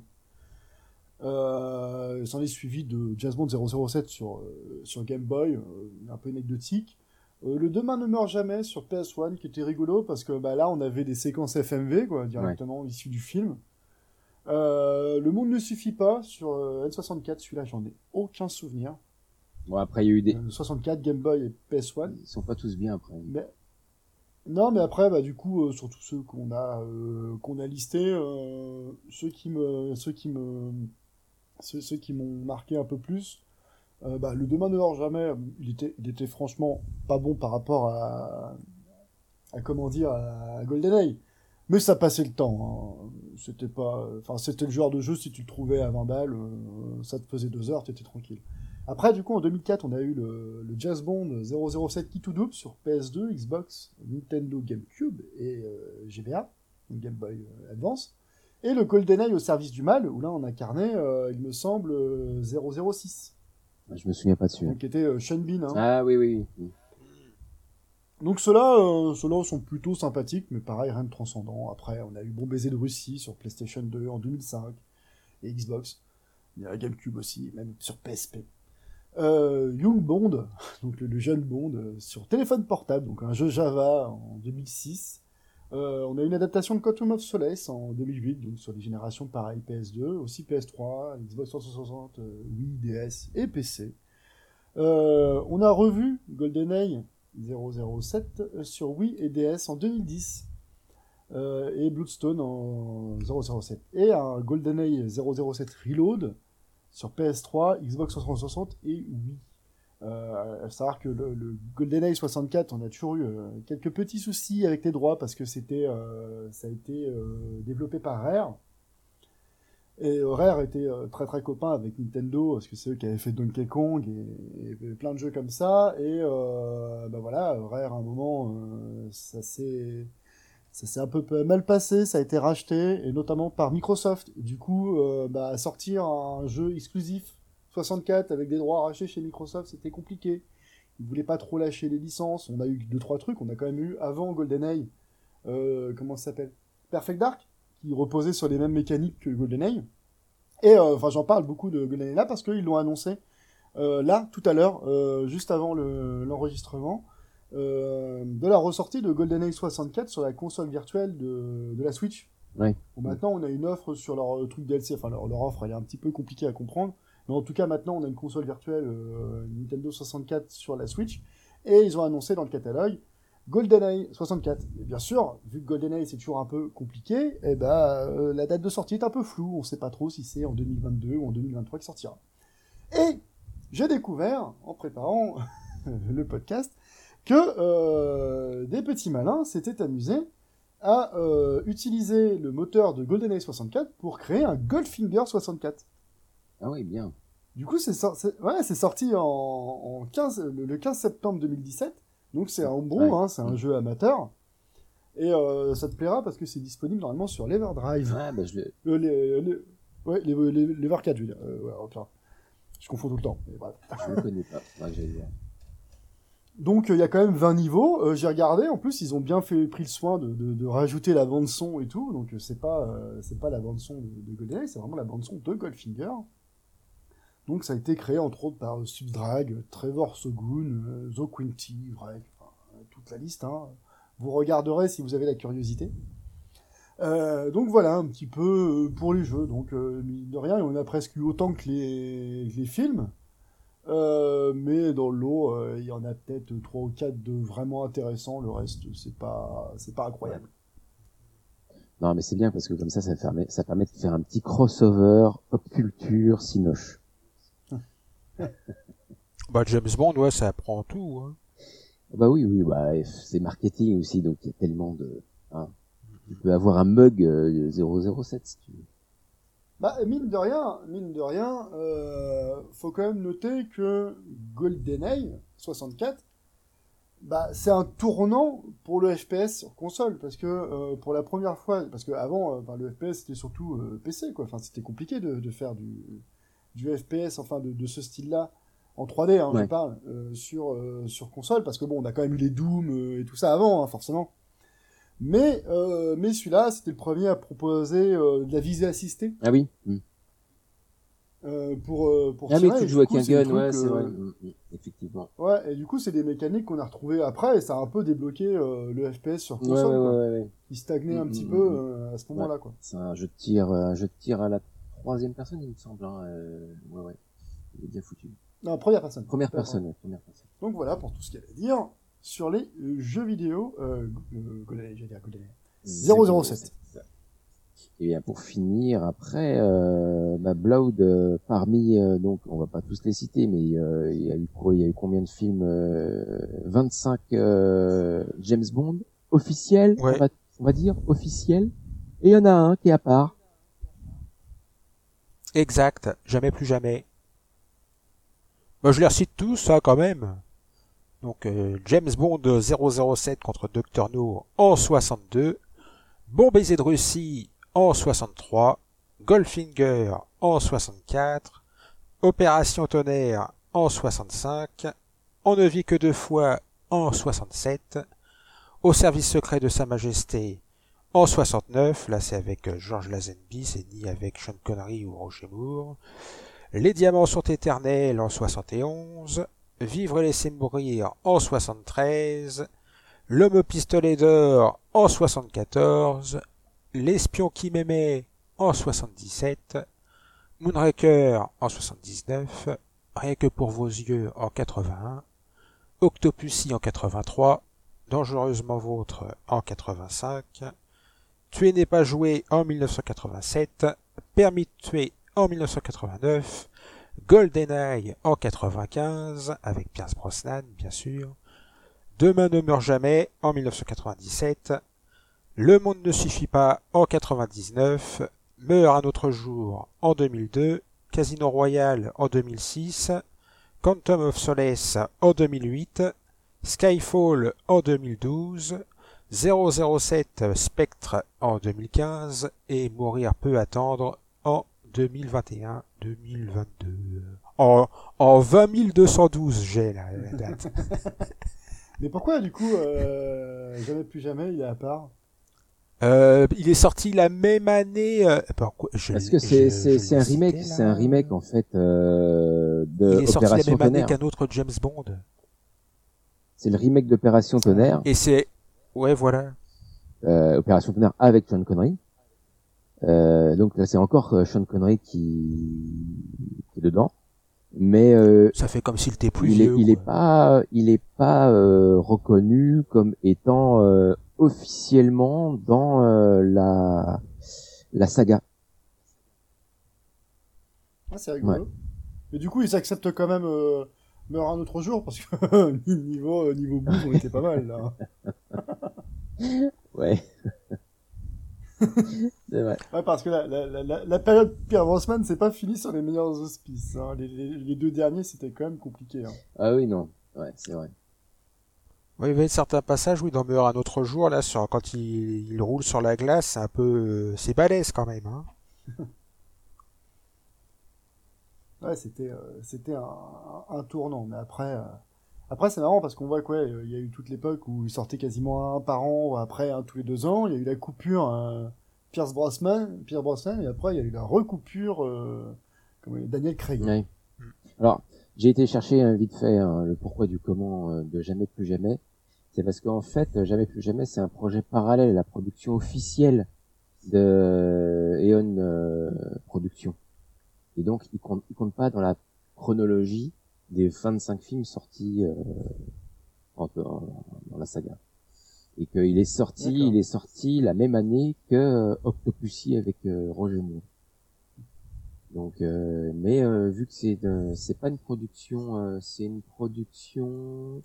S'en est suivi de James Bond 007 sur Game Boy, un peu anecdotique. Le Demain ne meurt jamais sur PS1 qui était rigolo parce que là on avait des séquences FMV quoi directement issues du film. Le monde ne suffit pas sur N64, celui-là j'en ai aucun souvenir. Bon après il y a eu des 64, Game Boy et PS1. Ils sont pas tous bien après. Non mais après du coup surtout ceux qu'on a listés, ceux qui m'ont marqué un peu plus. Le Demain ne meurt jamais, il était franchement pas bon par rapport à GoldenEye. Mais ça passait le temps. Hein. C'était le genre de jeu, si tu le trouvais à 20 balles, ça te faisait 2 heures, t'étais tranquille. Après, du coup, en 2004, on a eu le James Bond 007 Key to Double sur PS2, Xbox, Nintendo GameCube et GBA, donc Game Boy Advance. Et le GoldenEye au service du mal, où là, on incarnait, il me semble, 006. Je me souviens pas dessus. Donc, qui était Sean Bean. Hein. Ah oui. Donc ceux-là sont plutôt sympathiques, mais pareil, rien de transcendant. Après, on a eu Bon Baiser de Russie sur PlayStation 2 en 2005, et Xbox. Il y a GameCube aussi, même sur PSP. Young Bond, donc le jeune Bond, sur téléphone portable, donc un jeu Java en 2006. On a une adaptation de Quantum of Solace en 2008, donc sur les générations pareil, PS2, aussi PS3, Xbox 360, Wii, DS et PC. On a revu GoldenEye 007 sur Wii et DS en 2010 et Bloodstone en 007 et un GoldenEye 007 Reload sur PS3, Xbox 360 et Wii. À savoir que le GoldenEye 64, on a toujours eu quelques petits soucis avec les droits parce que ça a été développé par Rare. Et Rare était très très copain avec Nintendo parce que c'est eux qui avaient fait Donkey Kong et plein de jeux comme ça. Et voilà, Rare à un moment, ça s'est un peu mal passé, ça a été racheté et notamment par Microsoft. Du coup, sortir un jeu exclusif 64 avec des droits arrachés chez Microsoft, c'était compliqué. Ils voulaient pas trop lâcher les licences. On a eu 2-3 trucs. On a quand même eu avant GoldenEye, comment ça s'appelle, Perfect Dark, qui reposait sur les mêmes mécaniques que GoldenEye. Et j'en parle beaucoup de GoldenEye là parce qu'ils l'ont annoncé là tout à l'heure, juste avant l'enregistrement, de la ressortie de GoldenEye 64 sur la console virtuelle de la Switch. Ouais. Bon, maintenant on a une offre sur leur truc DLC. Enfin leur offre elle est un petit peu compliquée à comprendre. Mais en tout cas, maintenant, on a une console virtuelle Nintendo 64 sur la Switch. Et ils ont annoncé dans le catalogue GoldenEye 64. Et bien sûr, vu que GoldenEye, c'est toujours un peu compliqué, la date de sortie est un peu floue. On ne sait pas trop si c'est en 2022 ou en 2023 qu'il sortira. Et j'ai découvert, en préparant le podcast, que des petits malins s'étaient amusés à utiliser le moteur de GoldenEye 64 pour créer un Goldfinger 64. Ah oui, bien. Du coup, c'est sorti le 15 septembre 2017. Donc c'est un homebrew, Ouais. c'est un jeu amateur. Et ça te plaira parce que c'est disponible normalement sur l'Everdrive. Ouais, je l'ai. L'Ever 4, je veux dire. Je confonds tout le temps. Mais bref. Je le connais pas. Ouais, j'allais dire. Donc il y a quand même 20 niveaux. J'ai regardé, en plus ils ont bien pris le soin de rajouter la bande son et tout. Donc c'est pas la bande son de GoldenEye, c'est vraiment la bande son de Goldfinger. Donc ça a été créé entre autres par Subdrag, Trevor Sogun, Zo Quinty, Vrek, enfin, toute la liste. Hein. Vous regarderez si vous avez la curiosité. Donc voilà un petit peu pour les jeux. Donc mine de rien, on a presque eu autant que les films. Mais dans le lot, il y en a peut-être 3 ou 4 de vraiment intéressants. Le reste, c'est pas incroyable. Non, mais c'est bien parce que comme ça permet de faire un petit crossover pop culture cinoche. Bah, James Bond, ouais, ça prend tout. Hein. Bah oui, bah c'est marketing aussi, donc il y a tellement de. Hein. Tu peux avoir un mug 007 si tu veux. Bah mine de rien, faut quand même noter que GoldenEye 64, bah c'est un tournant pour le FPS sur console parce que pour la première fois, parce que avant, le FPS c'était surtout PC quoi, enfin c'était compliqué de faire du FPS, enfin de ce style-là en 3D, hein, Ouais. je parle sur console parce que bon on a quand même eu les Doom et tout ça avant, hein, forcément. Mais celui-là, c'était le premier à proposer de la visée assistée. Ah oui. Pour Ah tirer. mais tu Et joues du avec coup, un c'est le gun, truc, ouais, c'est vrai. Effectivement. Ouais, et du coup, c'est des mécaniques qu'on a retrouvées après, et ça a un peu débloqué le FPS sur console, quoi. Ouais. Il stagnait un petit peu à ce moment-là, quoi. C'est un jeu de tir à la 3e personne, il me semble. Hein. Ouais. Il est bien foutu. Non, première personne. Première personne. Donc voilà pour tout ce qu'il y a à dire sur les jeux vidéo. GoldenEye, j'allais dire GoldenEye. 007. Et bien pour finir, après, Blood, parmi, donc on va pas tous les citer, mais il y a eu combien de films 25 James Bond officiels, Ouais. on va dire officiels, et il y en a un qui est à part. Exact, jamais plus jamais. Bah, je les recite tous, ça, quand même. Donc, James Bond 007 contre Dr. No en 62, Bon baiser de Russie en 63, Goldfinger en 64, Opération Tonnerre en 65, On ne vit que 2 fois en 67, Au service secret de Sa Majesté en 69, là c'est avec George Lazenby, c'est ni avec Sean Connery ou Roger Moore, Les diamants sont éternels en 71, Vivre et laisser mourir en 73, L'homme au pistolet d'or en 74, L'espion qui m'aimait en 77, Moonraker en 79, Rien que pour vos yeux en 81, Octopussy en 83, Dangereusement vôtre en 85, Tuer n'est pas joué en 1987, Permis de tuer en 1989, GoldenEye en 95, avec Pierce Brosnan bien sûr, Demain ne meurt jamais en 1997, Le monde ne suffit pas en 99, Meurt un autre jour en 2002, Casino Royale en 2006, Quantum of Solace en 2008, Skyfall en 2012, 007 Spectre en 2015 et Mourir peut attendre en 2021-2022. En 20 212 j'ai la date. Mais pourquoi, du coup, jamais plus jamais, il est à part? Il est sorti la même année. Parce que c'est un remake, c'est un remake en fait de il est sorti la Opération même année Tonnerre. qu'un autre James Bond. C'est le remake d'Opération Tonnerre. Et c'est ouais voilà. Opération Tonnerre avec Sean Connery. Donc là c'est encore Sean Connery qui est dedans, mais Ça fait comme s'il était plus il vieux. est pas reconnu comme étant officiellement dans la saga. Ah, c'est rigolo. Ouais. Mais du coup, ils acceptent quand même Meurt un autre jour, parce que niveau bouffe, on était pas mal, là. Ouais. C'est vrai. Ouais, parce que la période Pierre Brosnan, c'est pas fini sur les meilleurs auspices. Hein. Les 2 derniers, c'était quand même compliqué. Hein. Ah oui, non. Ouais, c'est vrai. Oui, il y avait certains passages, oui, dans Meurt un autre jour, là, quand il roule sur la glace, c'est un peu, c'est balèze quand même, hein. Ouais, c'était un tournant. Mais après Après, c'est marrant parce qu'on voit quoi, il y a eu toute l'époque où il sortait quasiment un par an, après un tous les 2 ans. Il y a eu la coupure Pierce Brosnan, et après il y a eu la recoupure Daniel Craig. Ouais. Alors, j'ai été chercher vite fait le pourquoi du comment de Jamais plus jamais. C'est parce qu'en fait, Jamais plus jamais, c'est un projet parallèle à la production officielle de Eon Productions. Et donc, il compte pas dans la chronologie des 25 films sortis dans la saga. Et qu'il est sorti la même année que Octopussy avec Roger Moore. Donc, mais vu que c'est pas une production, c'est une production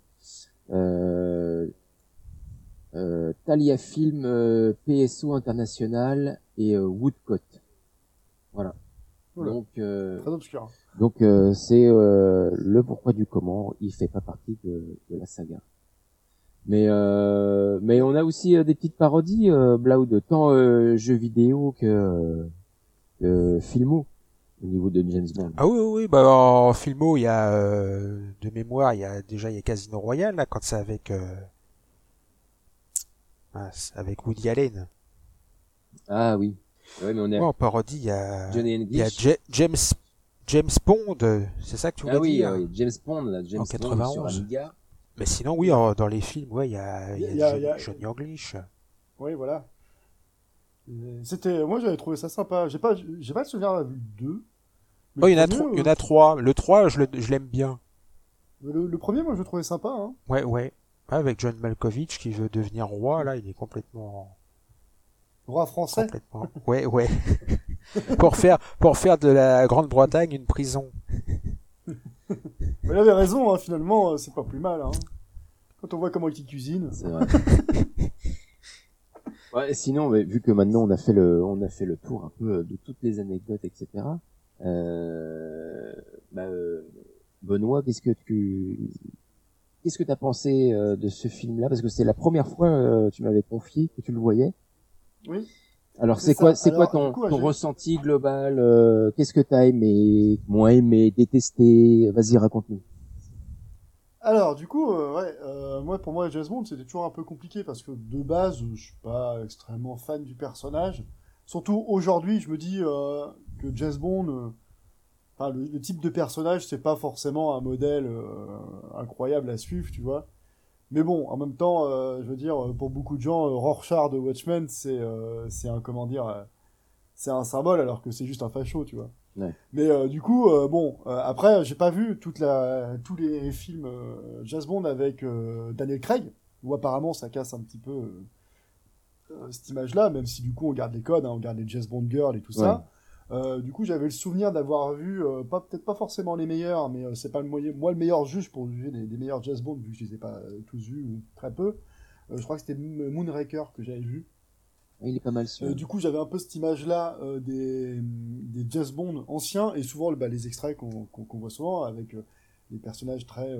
Thalia Film, PSO International et Woodcote. Voilà. Oula. Donc, Très obscur. donc c'est le pourquoi du comment. Il fait pas partie de la saga. Mais on a aussi des petites parodies, Blood, tant jeux vidéo que filmo au niveau de James Bond. Ah oui, bah en filmo, il y a de mémoire, il y a Casino Royale là quand c'est avec Woody Allen. Ah oui. Ouais, mais on est Ouais, en parodie, il y a Johnny il y a English. James Bond, c'est ça que tu voulais Ah oui, dire? oui, James Bond, là, James En Bond sur 91. Amiga. Mais sinon, oui, dans les films, ouais, il y a Johnny English. Oui, voilà. Moi j'avais trouvé ça sympa. J'ai pas le souvenir d'avoir vu le 2. Oh, il y en a 3. Le 3, je l'aime bien. Le premier, moi je le trouvais sympa. Hein. Ouais. Avec John Malkovich qui veut devenir roi, là, il est complètement... Roi français. Complètement. Ouais. pour faire de la Grande-Bretagne une prison. Mais il avait raison, hein, finalement, c'est pas plus mal. Hein. Quand on voit comment il cuisine. C'est vrai. Ouais, sinon, mais, vu que maintenant on a fait le tour un peu de toutes les anecdotes, etc. Benoît, qu'est-ce que t'as pensé de ce film-là? Parce que c'est la première fois tu m'avais confié que tu le voyais. Oui. Alors c'est quoi ton ressenti global? Qu'est-ce que t'as aimé, moins aimé, détesté? Vas-y, raconte-nous. Alors, du coup, pour moi, James Bond, c'était toujours un peu compliqué parce que de base, je suis pas extrêmement fan du personnage. Surtout aujourd'hui, je me dis que James Bond, le type de personnage, c'est pas forcément un modèle incroyable à suivre, tu vois. Mais bon, en même temps, je veux dire, pour beaucoup de gens, Rorschach de Watchmen, c'est c'est un symbole alors que c'est juste un facho, tu vois. Ouais. Mais du coup, après, j'ai pas vu tous les films James Bond avec Daniel Craig, où apparemment ça casse un petit peu cette image-là, même si du coup on garde les codes, hein, on garde les James Bond Girls et tout ça. Du coup, j'avais le souvenir d'avoir vu, peut-être pas forcément les meilleurs, mais c'est pas moi le meilleur juge pour juger des meilleurs James Bond, vu que je les ai pas tous vus, ou très peu. Je crois que c'était Moonraker que j'avais vu. Il est pas mal sûr. Du coup, j'avais un peu cette image-là des James Bond anciens, et souvent les extraits qu'on voit souvent, avec des personnages très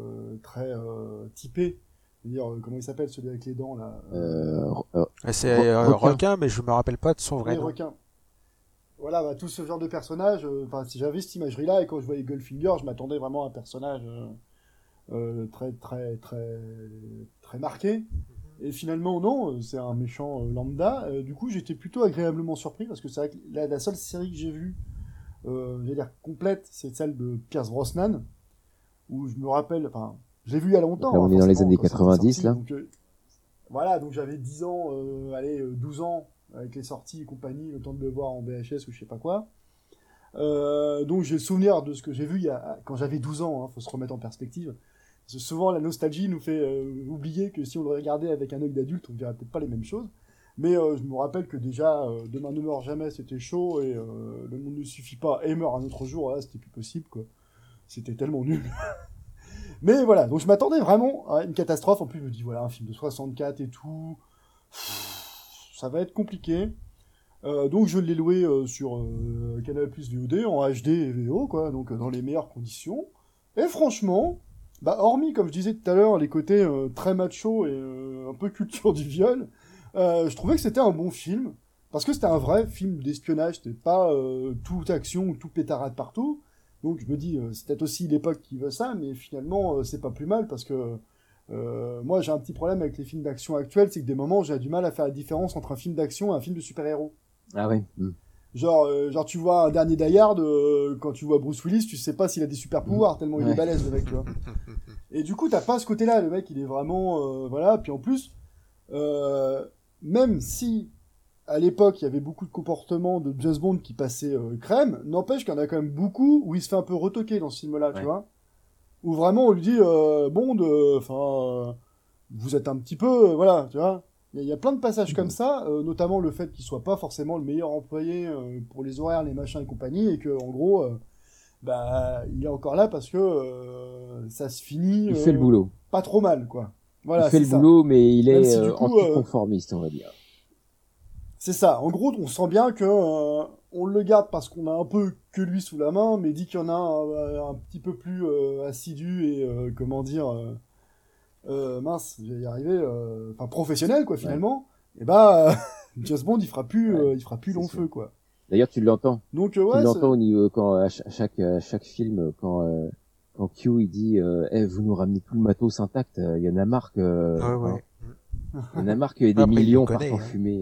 typés. C'est-à-dire, comment il s'appelle, celui avec les dents, là C'est Requin, mais je me rappelle pas de son vrai nom. Requin. Voilà, tout ce genre de personnage, si j'avais cette imagerie-là, et quand je voyais Goldfinger, je m'attendais vraiment à un personnage très, très, très, très marqué. Et finalement, non, c'est un méchant lambda. Du coup, j'étais plutôt agréablement surpris, parce que c'est vrai que la seule série que j'ai vue, j'allais dire complète, c'est celle de Pierce Brosnan, où je me rappelle, je l'ai vue il y a longtemps. Là, on est dans les années quand c'était 90, sorti, là. Donc, voilà, donc j'avais 10 ans, 12 ans, avec les sorties et compagnie, le temps de le voir en VHS ou je sais pas quoi. Donc j'ai le souvenir de ce que j'ai vu quand j'avais 12 ans, hein, faut se remettre en perspective. Parce que souvent la nostalgie nous fait oublier que si on le regardait avec un œil d'adulte, on verrait peut-être pas les mêmes choses. Mais je me rappelle que déjà, Demain ne meurt jamais, c'était chaud, et Le monde ne suffit pas, et meurt un autre jour, là, c'était plus possible, quoi. C'était tellement nul. Mais voilà, donc je m'attendais vraiment à une catastrophe. En plus, je me dis, voilà, un film de 64 et tout, ça va être compliqué. Donc je l'ai loué sur Canal+ VOD, en HD et VO, quoi, donc dans les meilleures conditions. Et franchement, hormis, comme je disais tout à l'heure, les côtés très macho et un peu culture du viol, je trouvais que c'était un bon film, parce que c'était un vrai film d'espionnage, c'était pas tout action ou tout pétarade partout, Donc je me dis, c'est peut-être aussi l'époque qui veut ça, mais finalement, c'est pas plus mal parce que moi j'ai un petit problème avec les films d'action actuels, c'est que des moments j'ai du mal à faire la différence entre un film d'action et un film de super-héros. Ah ouais. Genre tu vois un dernier Die Hard, quand tu vois Bruce Willis, tu sais pas s'il a des super pouvoirs tellement il est balèze le mec, tu vois. Et du coup t'as pas ce côté-là, le mec il est vraiment voilà. Puis en plus, même si à l'époque il y avait beaucoup de comportements de James Bond qui passaient crème, n'empêche qu'il y en a quand même beaucoup où il se fait un peu retoquer dans ce film-là, tu vois. Où vraiment on lui dit Bond, vous êtes un petit peu voilà, tu vois. Il y a plein de passages comme ça, notamment le fait qu'il soit pas forcément le meilleur employé pour les horaires, les machins et compagnie, et que en gros, il est encore là parce que ça se finit. Il fait le boulot. Pas trop mal, quoi. Voilà. Il fait le boulot, mais il est anticonformiste, on va dire. C'est ça. En gros, on sent bien que on le garde parce qu'on a un peu que lui sous la main, mais dit qu'il y en a un petit peu plus assidu et comment dire. Mince, je vais y arriver, professionnel quoi finalement. Et James Bond il fera plus long feu quoi. D'ailleurs tu l'entends. Donc tu l'entends au niveau quand à chaque film quand Q il dit vous nous ramenez tout le matos intact, il y en a marre que il y en a marre qu'il y ait des millions partant fumée.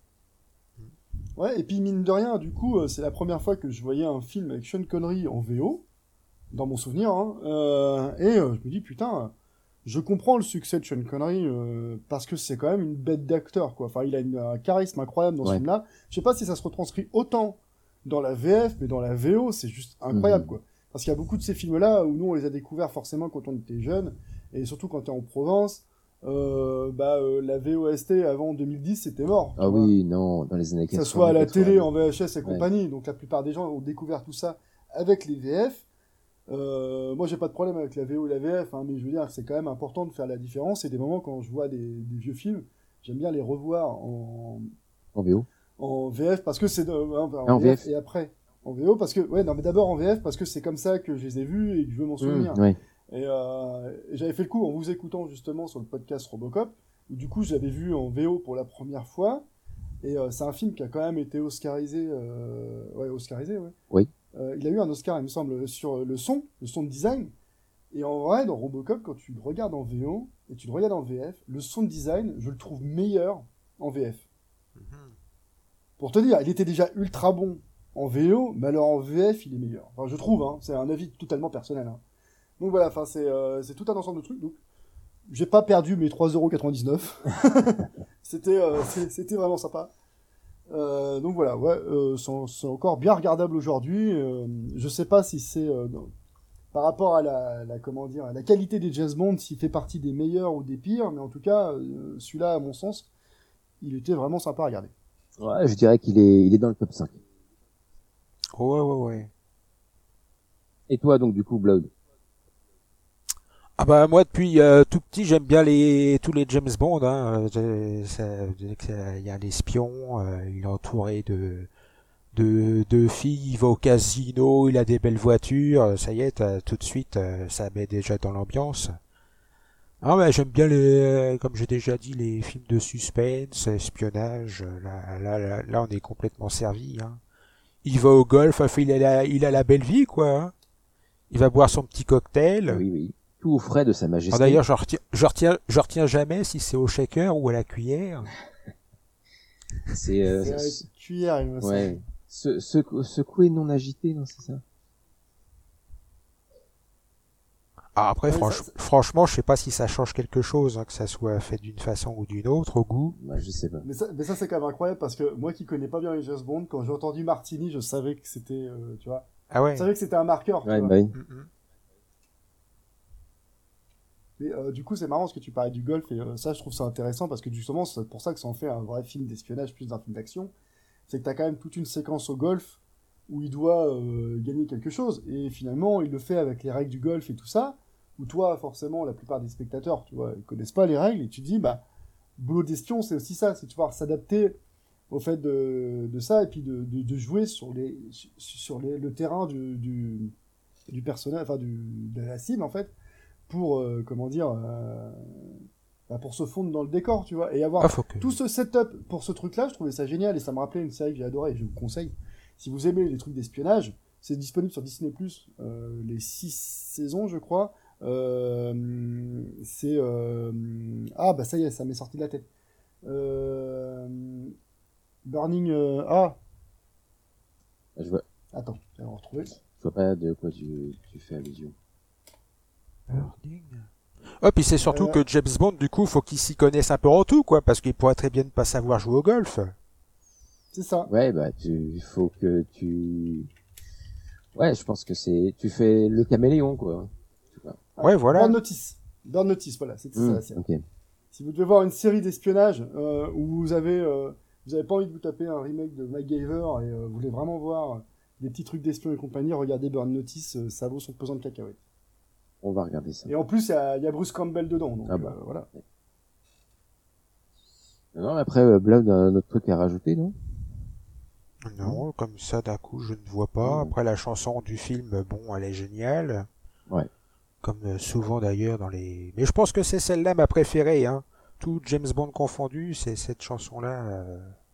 Ouais, et puis mine de rien, du coup, c'est la première fois que je voyais un film avec Sean Connery en VO dans mon souvenir et je me dis putain, je comprends le succès de Sean Connery parce que c'est quand même une bête d'acteur quoi. Enfin, il a un charisme incroyable dans ce film-là. Je sais pas si ça se retranscrit autant dans la VF, mais dans la VO, c'est juste incroyable quoi. Parce qu'il y a beaucoup de ces films-là où nous on les a découverts forcément quand on était jeunes et surtout quand t'es en Provence. La VOST avant 2010 c'était mort. Ah oui, non, dans les années 80. Que ça soit à la télé, en VHS et compagnie. Donc la plupart des gens ont découvert tout ça avec les VF. Moi j'ai pas de problème avec la VO et la VF, mais je veux dire c'est quand même important de faire la différence. Et des moments quand je vois des vieux films, j'aime bien les revoir en VO, en VF parce que c'est en VF et après en VO parce que mais d'abord en VF parce que c'est comme ça que je les ai vus et que je veux m'en souvenir. Et j'avais fait le coup en vous écoutant justement sur le podcast Robocop où du coup j'avais vu en VO pour la première fois et c'est un film qui a quand même été oscarisé oui. Il a eu un Oscar, il me semble, sur le son de design. Et en vrai, dans Robocop, quand tu le regardes en VO et tu le regardes en VF, le son de design, je le trouve meilleur en VF. Pour te dire, il était déjà ultra bon en VO, mais alors en VF, il est meilleur. Enfin, je trouve, c'est un avis totalement personnel. Donc voilà, c'est tout un ensemble de trucs. Donc, j'ai pas perdu mes 3,99€. C'était vraiment sympa. Donc voilà, c'est encore bien regardable aujourd'hui. Je sais pas si c'est par rapport à la qualité des James Bond, s'il fait partie des meilleurs ou des pires, mais en tout cas, celui-là, à mon sens, il était vraiment sympa à regarder. Ouais, je dirais qu'il est dans le top 5. Ouais. Et toi, donc, du coup, Blood? Ah bah moi depuis tout petit j'aime bien tous les James Bond il y a l'espion, il est entouré de filles, il va au casino, il a des belles voitures, ça y est tout de suite ça met déjà dans l'ambiance. Ah mais j'aime bien comme j'ai déjà dit les films de suspense, espionnage, là on est complètement servi Il va au golf, il a la belle vie quoi. Il va boire son petit cocktail. Oui. Tout au frais de sa majesté. D'ailleurs, je retiens jamais si c'est au shaker ou à la cuillère. C'est à la cuillère, il me semble. Ouais. Secouer non agité, non, c'est ça? Après, franchement, je sais pas si ça change quelque chose, que ça soit fait d'une façon ou d'une autre, au goût. Je sais pas. Mais ça, c'est quand même incroyable parce que moi qui connais pas bien les James Bond, quand j'ai entendu Martini, je savais que c'était, tu vois. Ah ouais. Je savais que c'était un marqueur, tu vois. Oui. Mais du coup, c'est marrant parce que tu parlais du golf et ça, je trouve ça intéressant parce que justement, c'est pour ça que ça en fait un vrai film d'espionnage plus d'un film d'action. C'est que t'as quand même toute une séquence au golf où il doit gagner quelque chose et finalement, il le fait avec les règles du golf et tout ça. Où toi, forcément, la plupart des spectateurs, tu vois, ils connaissent pas les règles et tu te dis, boulot d'espion, c'est aussi ça, c'est de pouvoir s'adapter au fait de ça et puis de jouer sur le terrain du personnage, enfin de la cible en fait. Pour pour se fondre dans le décor, tu vois, et avoir tout ce setup pour ce truc-là, je trouvais ça génial et ça me rappelait une série que j'ai adorée et je vous conseille. Si vous aimez les trucs d'espionnage, c'est disponible sur Disney+, les 6 saisons, je crois. C'est... Ah, bah ça y est, ça m'est sorti de la tête. Burning... Je vois, Attends, je vais le retrouver. je vois pas de quoi tu fais allusion. Burning. Oh, puis c'est surtout que James Bond, du coup, faut qu'il s'y connaisse un peu en tout, quoi, parce qu'il pourrait très bien ne pas savoir jouer au golf. C'est ça. Ouais, bah, faut que tu... Ouais, je pense que tu fais le caméléon, quoi. Ouais, voilà. Burn Notice. Burn Notice, voilà, c'était ça la série. Ok. Si vous devez voir une série d'espionnage où vous avez pas envie de vous taper un remake de MacGyver et vous voulez vraiment voir des petits trucs d'espion et compagnie, regardez Burn Notice, ça vaut son pesant de cacahuètes. On va regarder ça. Et en plus, il y a Bruce Campbell dedans, donc voilà. Non, après, Blood a un autre truc à rajouter, non? Non, comme ça, d'un coup, je ne vois pas. Après, la chanson du film, bon, elle est géniale. Ouais. Comme souvent d'ailleurs dans les... Mais je pense que c'est celle-là ma préférée, hein. Tout James Bond confondu, c'est cette chanson-là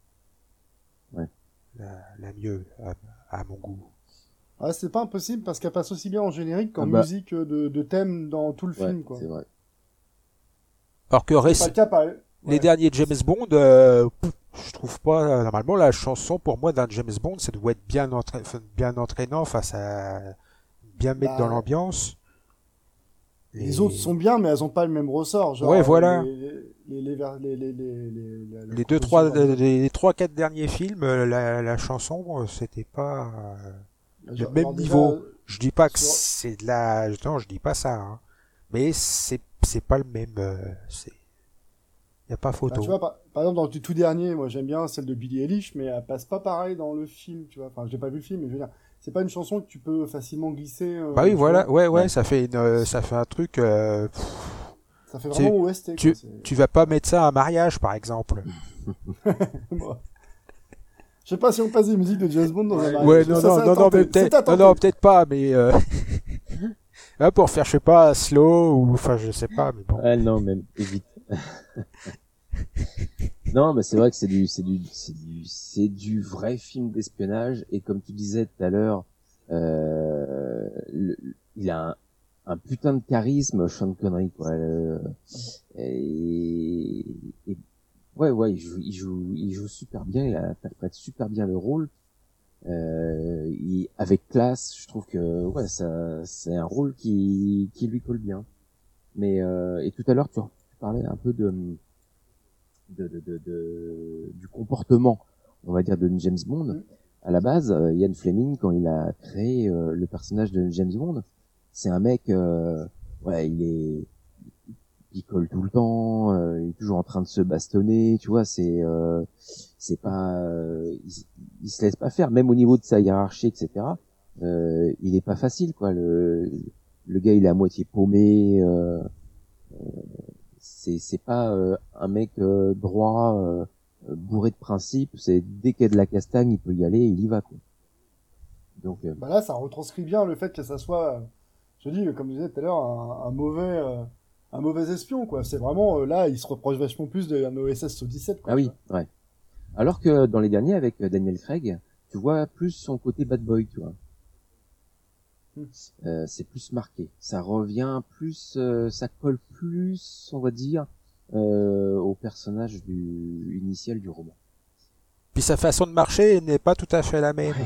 la mieux, à mon goût. Ah, c'est pas impossible parce qu'elle passe aussi bien en générique qu'en bah. musique de thème dans tout le film, quoi. C'est vrai. Alors que C'est pas le cas, pareil. les Ouais. derniers James Bond, je trouve pas... Normalement, la chanson, pour moi, d'un James Bond, ça doit être bien entraînant face à... bien mettre dans l'ambiance. Les autres sont bien, mais elles ont pas le même ressort. Genre, Ouais, voilà. Les 3-4 derniers films, la chanson, c'était pas le même niveau. Je dis pas que c'est de la... Non, je dis pas ça. Hein. Mais c'est pas le même... y a pas photo. Bah, tu vois, par exemple, dans le tout dernier, moi j'aime bien celle de Billie Eilish, mais elle passe pas pareil dans le film, tu vois. Enfin, j'ai pas vu le film, mais je veux dire, c'est pas une chanson que tu peux facilement glisser. Bah oui, voilà, vois. ouais, ça fait un truc... Ça fait vraiment OST, tu vas pas mettre ça à un mariage, par exemple. Je sais pas si on passe des musiques de James Bond dans un mariage. Ouais, non, peut-être pas, mais là, pour faire, je sais pas, slow, ou, enfin, je sais pas, mais bon. Ah non, même, évite. Non, mais c'est vrai que c'est du vrai film d'espionnage, et comme tu disais tout à l'heure, il a un putain de charisme, Sean Connery, quoi. Ouais, il joue super bien, il interprète super bien le rôle. Avec classe, je trouve que ouais, c'est un rôle qui lui colle bien. Mais et tout à l'heure tu parlais un peu du comportement, on va dire, de James Bond. À la base, Ian Fleming, quand il a créé le personnage de James Bond, c'est un mec, ouais, il colle tout le temps, il est toujours en train de se bastonner, tu vois, c'est pas, il se laisse pas faire, même au niveau de sa hiérarchie, etc. Il est pas facile, quoi. Le gars, il est à moitié paumé. C'est pas un mec droit, bourré de principes. C'est dès qu'il y a de la castagne, il peut y aller, il y va, quoi. Donc bah là, ça retranscrit bien le fait que ça soit, je dis, comme je disais tout à l'heure, un mauvais espion, quoi. C'est vraiment là, il se reproche vachement plus d'un OSS 117, quoi. Ah oui, ouais. Alors que dans les derniers, avec Daniel Craig, tu vois plus son côté bad boy, tu vois. C'est plus marqué. Ça revient plus, ça colle plus, on va dire, au personnage initial du roman. Puis sa façon de marcher n'est pas tout à fait la même.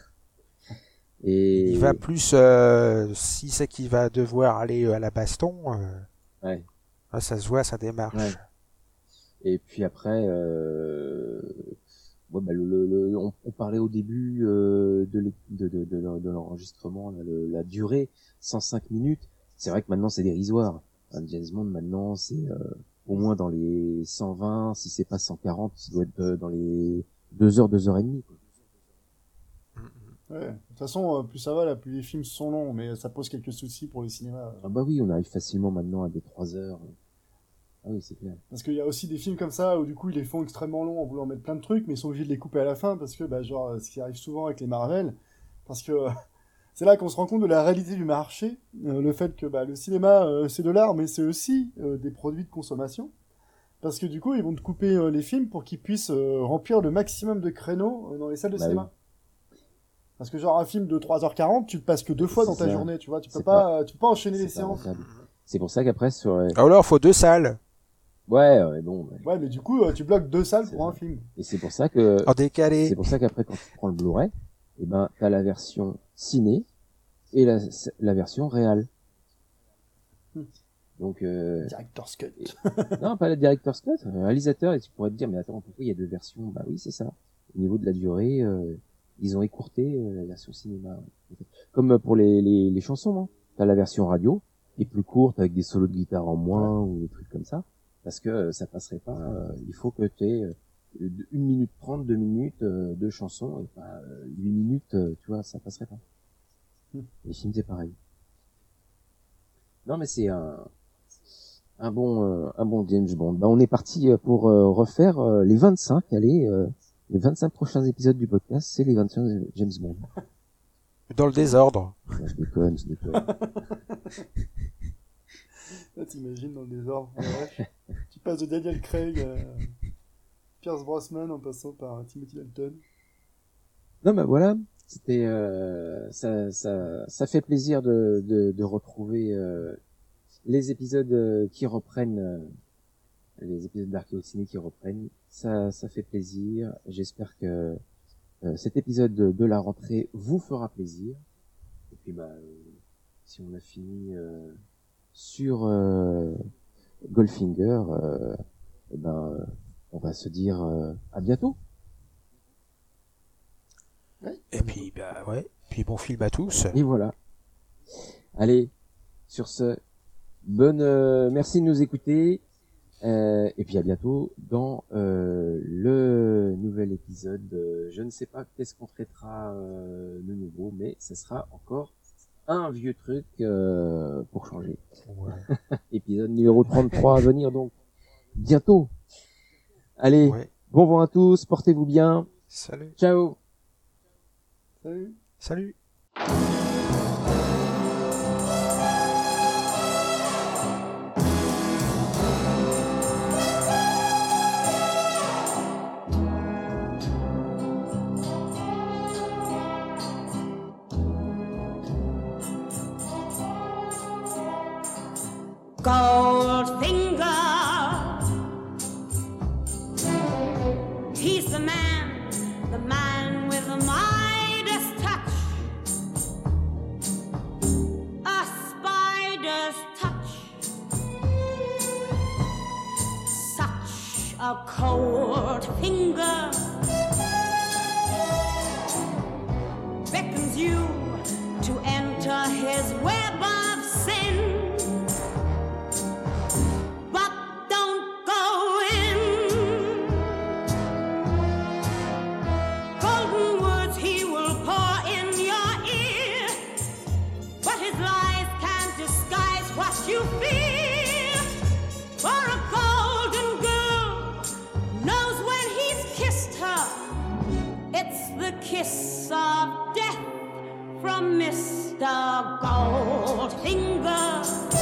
Et il va plus, si c'est qu'il va devoir aller à la baston, ouais. Ça se voit sa démarche. Ouais. Et puis après, ouais, bah, on parlait au début de l'enregistrement, la durée, 105 minutes. C'est vrai que maintenant c'est dérisoire. James Bond maintenant c'est au moins dans les 120, si c'est pas 140, ça doit être dans les 2 heures, 2 heures et demie, quoi. Ouais. De toute façon, plus ça va, là, plus les films sont longs, mais ça pose quelques soucis pour le cinéma. Ah bah oui, on arrive facilement maintenant à des 3 heures. Ah oui, c'est clair. Parce qu'il y a aussi des films comme ça où du coup ils les font extrêmement longs en voulant mettre plein de trucs, mais ils sont obligés de les couper à la fin parce que, bah, genre, ce qui arrive souvent avec les Marvel, parce que c'est là qu'on se rend compte de la réalité du marché, le fait que bah, le cinéma c'est de l'art, mais c'est aussi des produits de consommation. Parce que du coup, ils vont te couper les films pour qu'ils puissent remplir le maximum de créneaux dans les salles de cinéma. Oui. Parce que genre un film de 3h40, tu le passes que 2 fois dans C'est ta ça. journée, tu vois, tu peux C'est pas enchaîner les C'est pas séances. rentable. C'est pour ça qu'après sur Alors, faut 2 salles. bon Ouais, mais du coup, tu bloques 2 salles C'est pour un ça. film. et c'est pour ça que En décalé. c'est pour ça qu'après quand tu prends le Blu-ray, eh ben t'as la version ciné et la version réelle. Hmm. Donc Director's Cut. non, pas la director's cut, réalisateur, et tu pourrais te dire mais attends, pourquoi il y a 2 versions? Bah oui, c'est ça. Au niveau de la durée, ils ont écourté la version cinéma. Comme pour les chansons, hein. T'as la version radio, qui est plus courte avec des solos de guitare en moins ou des trucs comme ça, parce que ça passerait pas. Il faut que tu aies 1 minute 30, 2 minutes de chansons, et pas 8 minutes, tu vois, ça passerait pas. Les films, c'est pareil. Non, mais c'est un bon James Bond. Bah, on est parti pour refaire les 25, allez, les 25 prochains épisodes du podcast, c'est les 25 James Bond. Dans le désordre. Non, je déconne. Là, t'imagines dans le désordre. Ouais. Tu passes de Daniel Craig à Pierce Brosnan en passant par Timothy Dalton. Non, bah voilà, c'était ça fait plaisir de retrouver les épisodes qui reprennent, les épisodes d'Archéo Ciné qui reprennent. Ça fait plaisir. J'espère que cet épisode de la rentrée vous fera plaisir. Et puis bah si on a fini sur Goldfinger, eh ben on va se dire à bientôt. Et puis, bah ouais. Puis bon film à tous. Et voilà. Allez, sur ce, merci de nous écouter. Et puis à bientôt dans le nouvel épisode. Je ne sais pas qu'est-ce qu'on traitera de nouveau, mais ce sera encore un vieux truc pour changer. Ouais. Épisode numéro 33 à venir donc bientôt. Allez, Ouais. bon vent à tous, portez-vous bien. Salut. Ciao. Salut. Salut. Goldfinger, he's the man with the Midas touch, a spider's touch, such a cold finger beckons you to enter his web of sin. You feel for a golden girl knows when he's kissed her, it's the kiss of death from Mr. Goldfinger.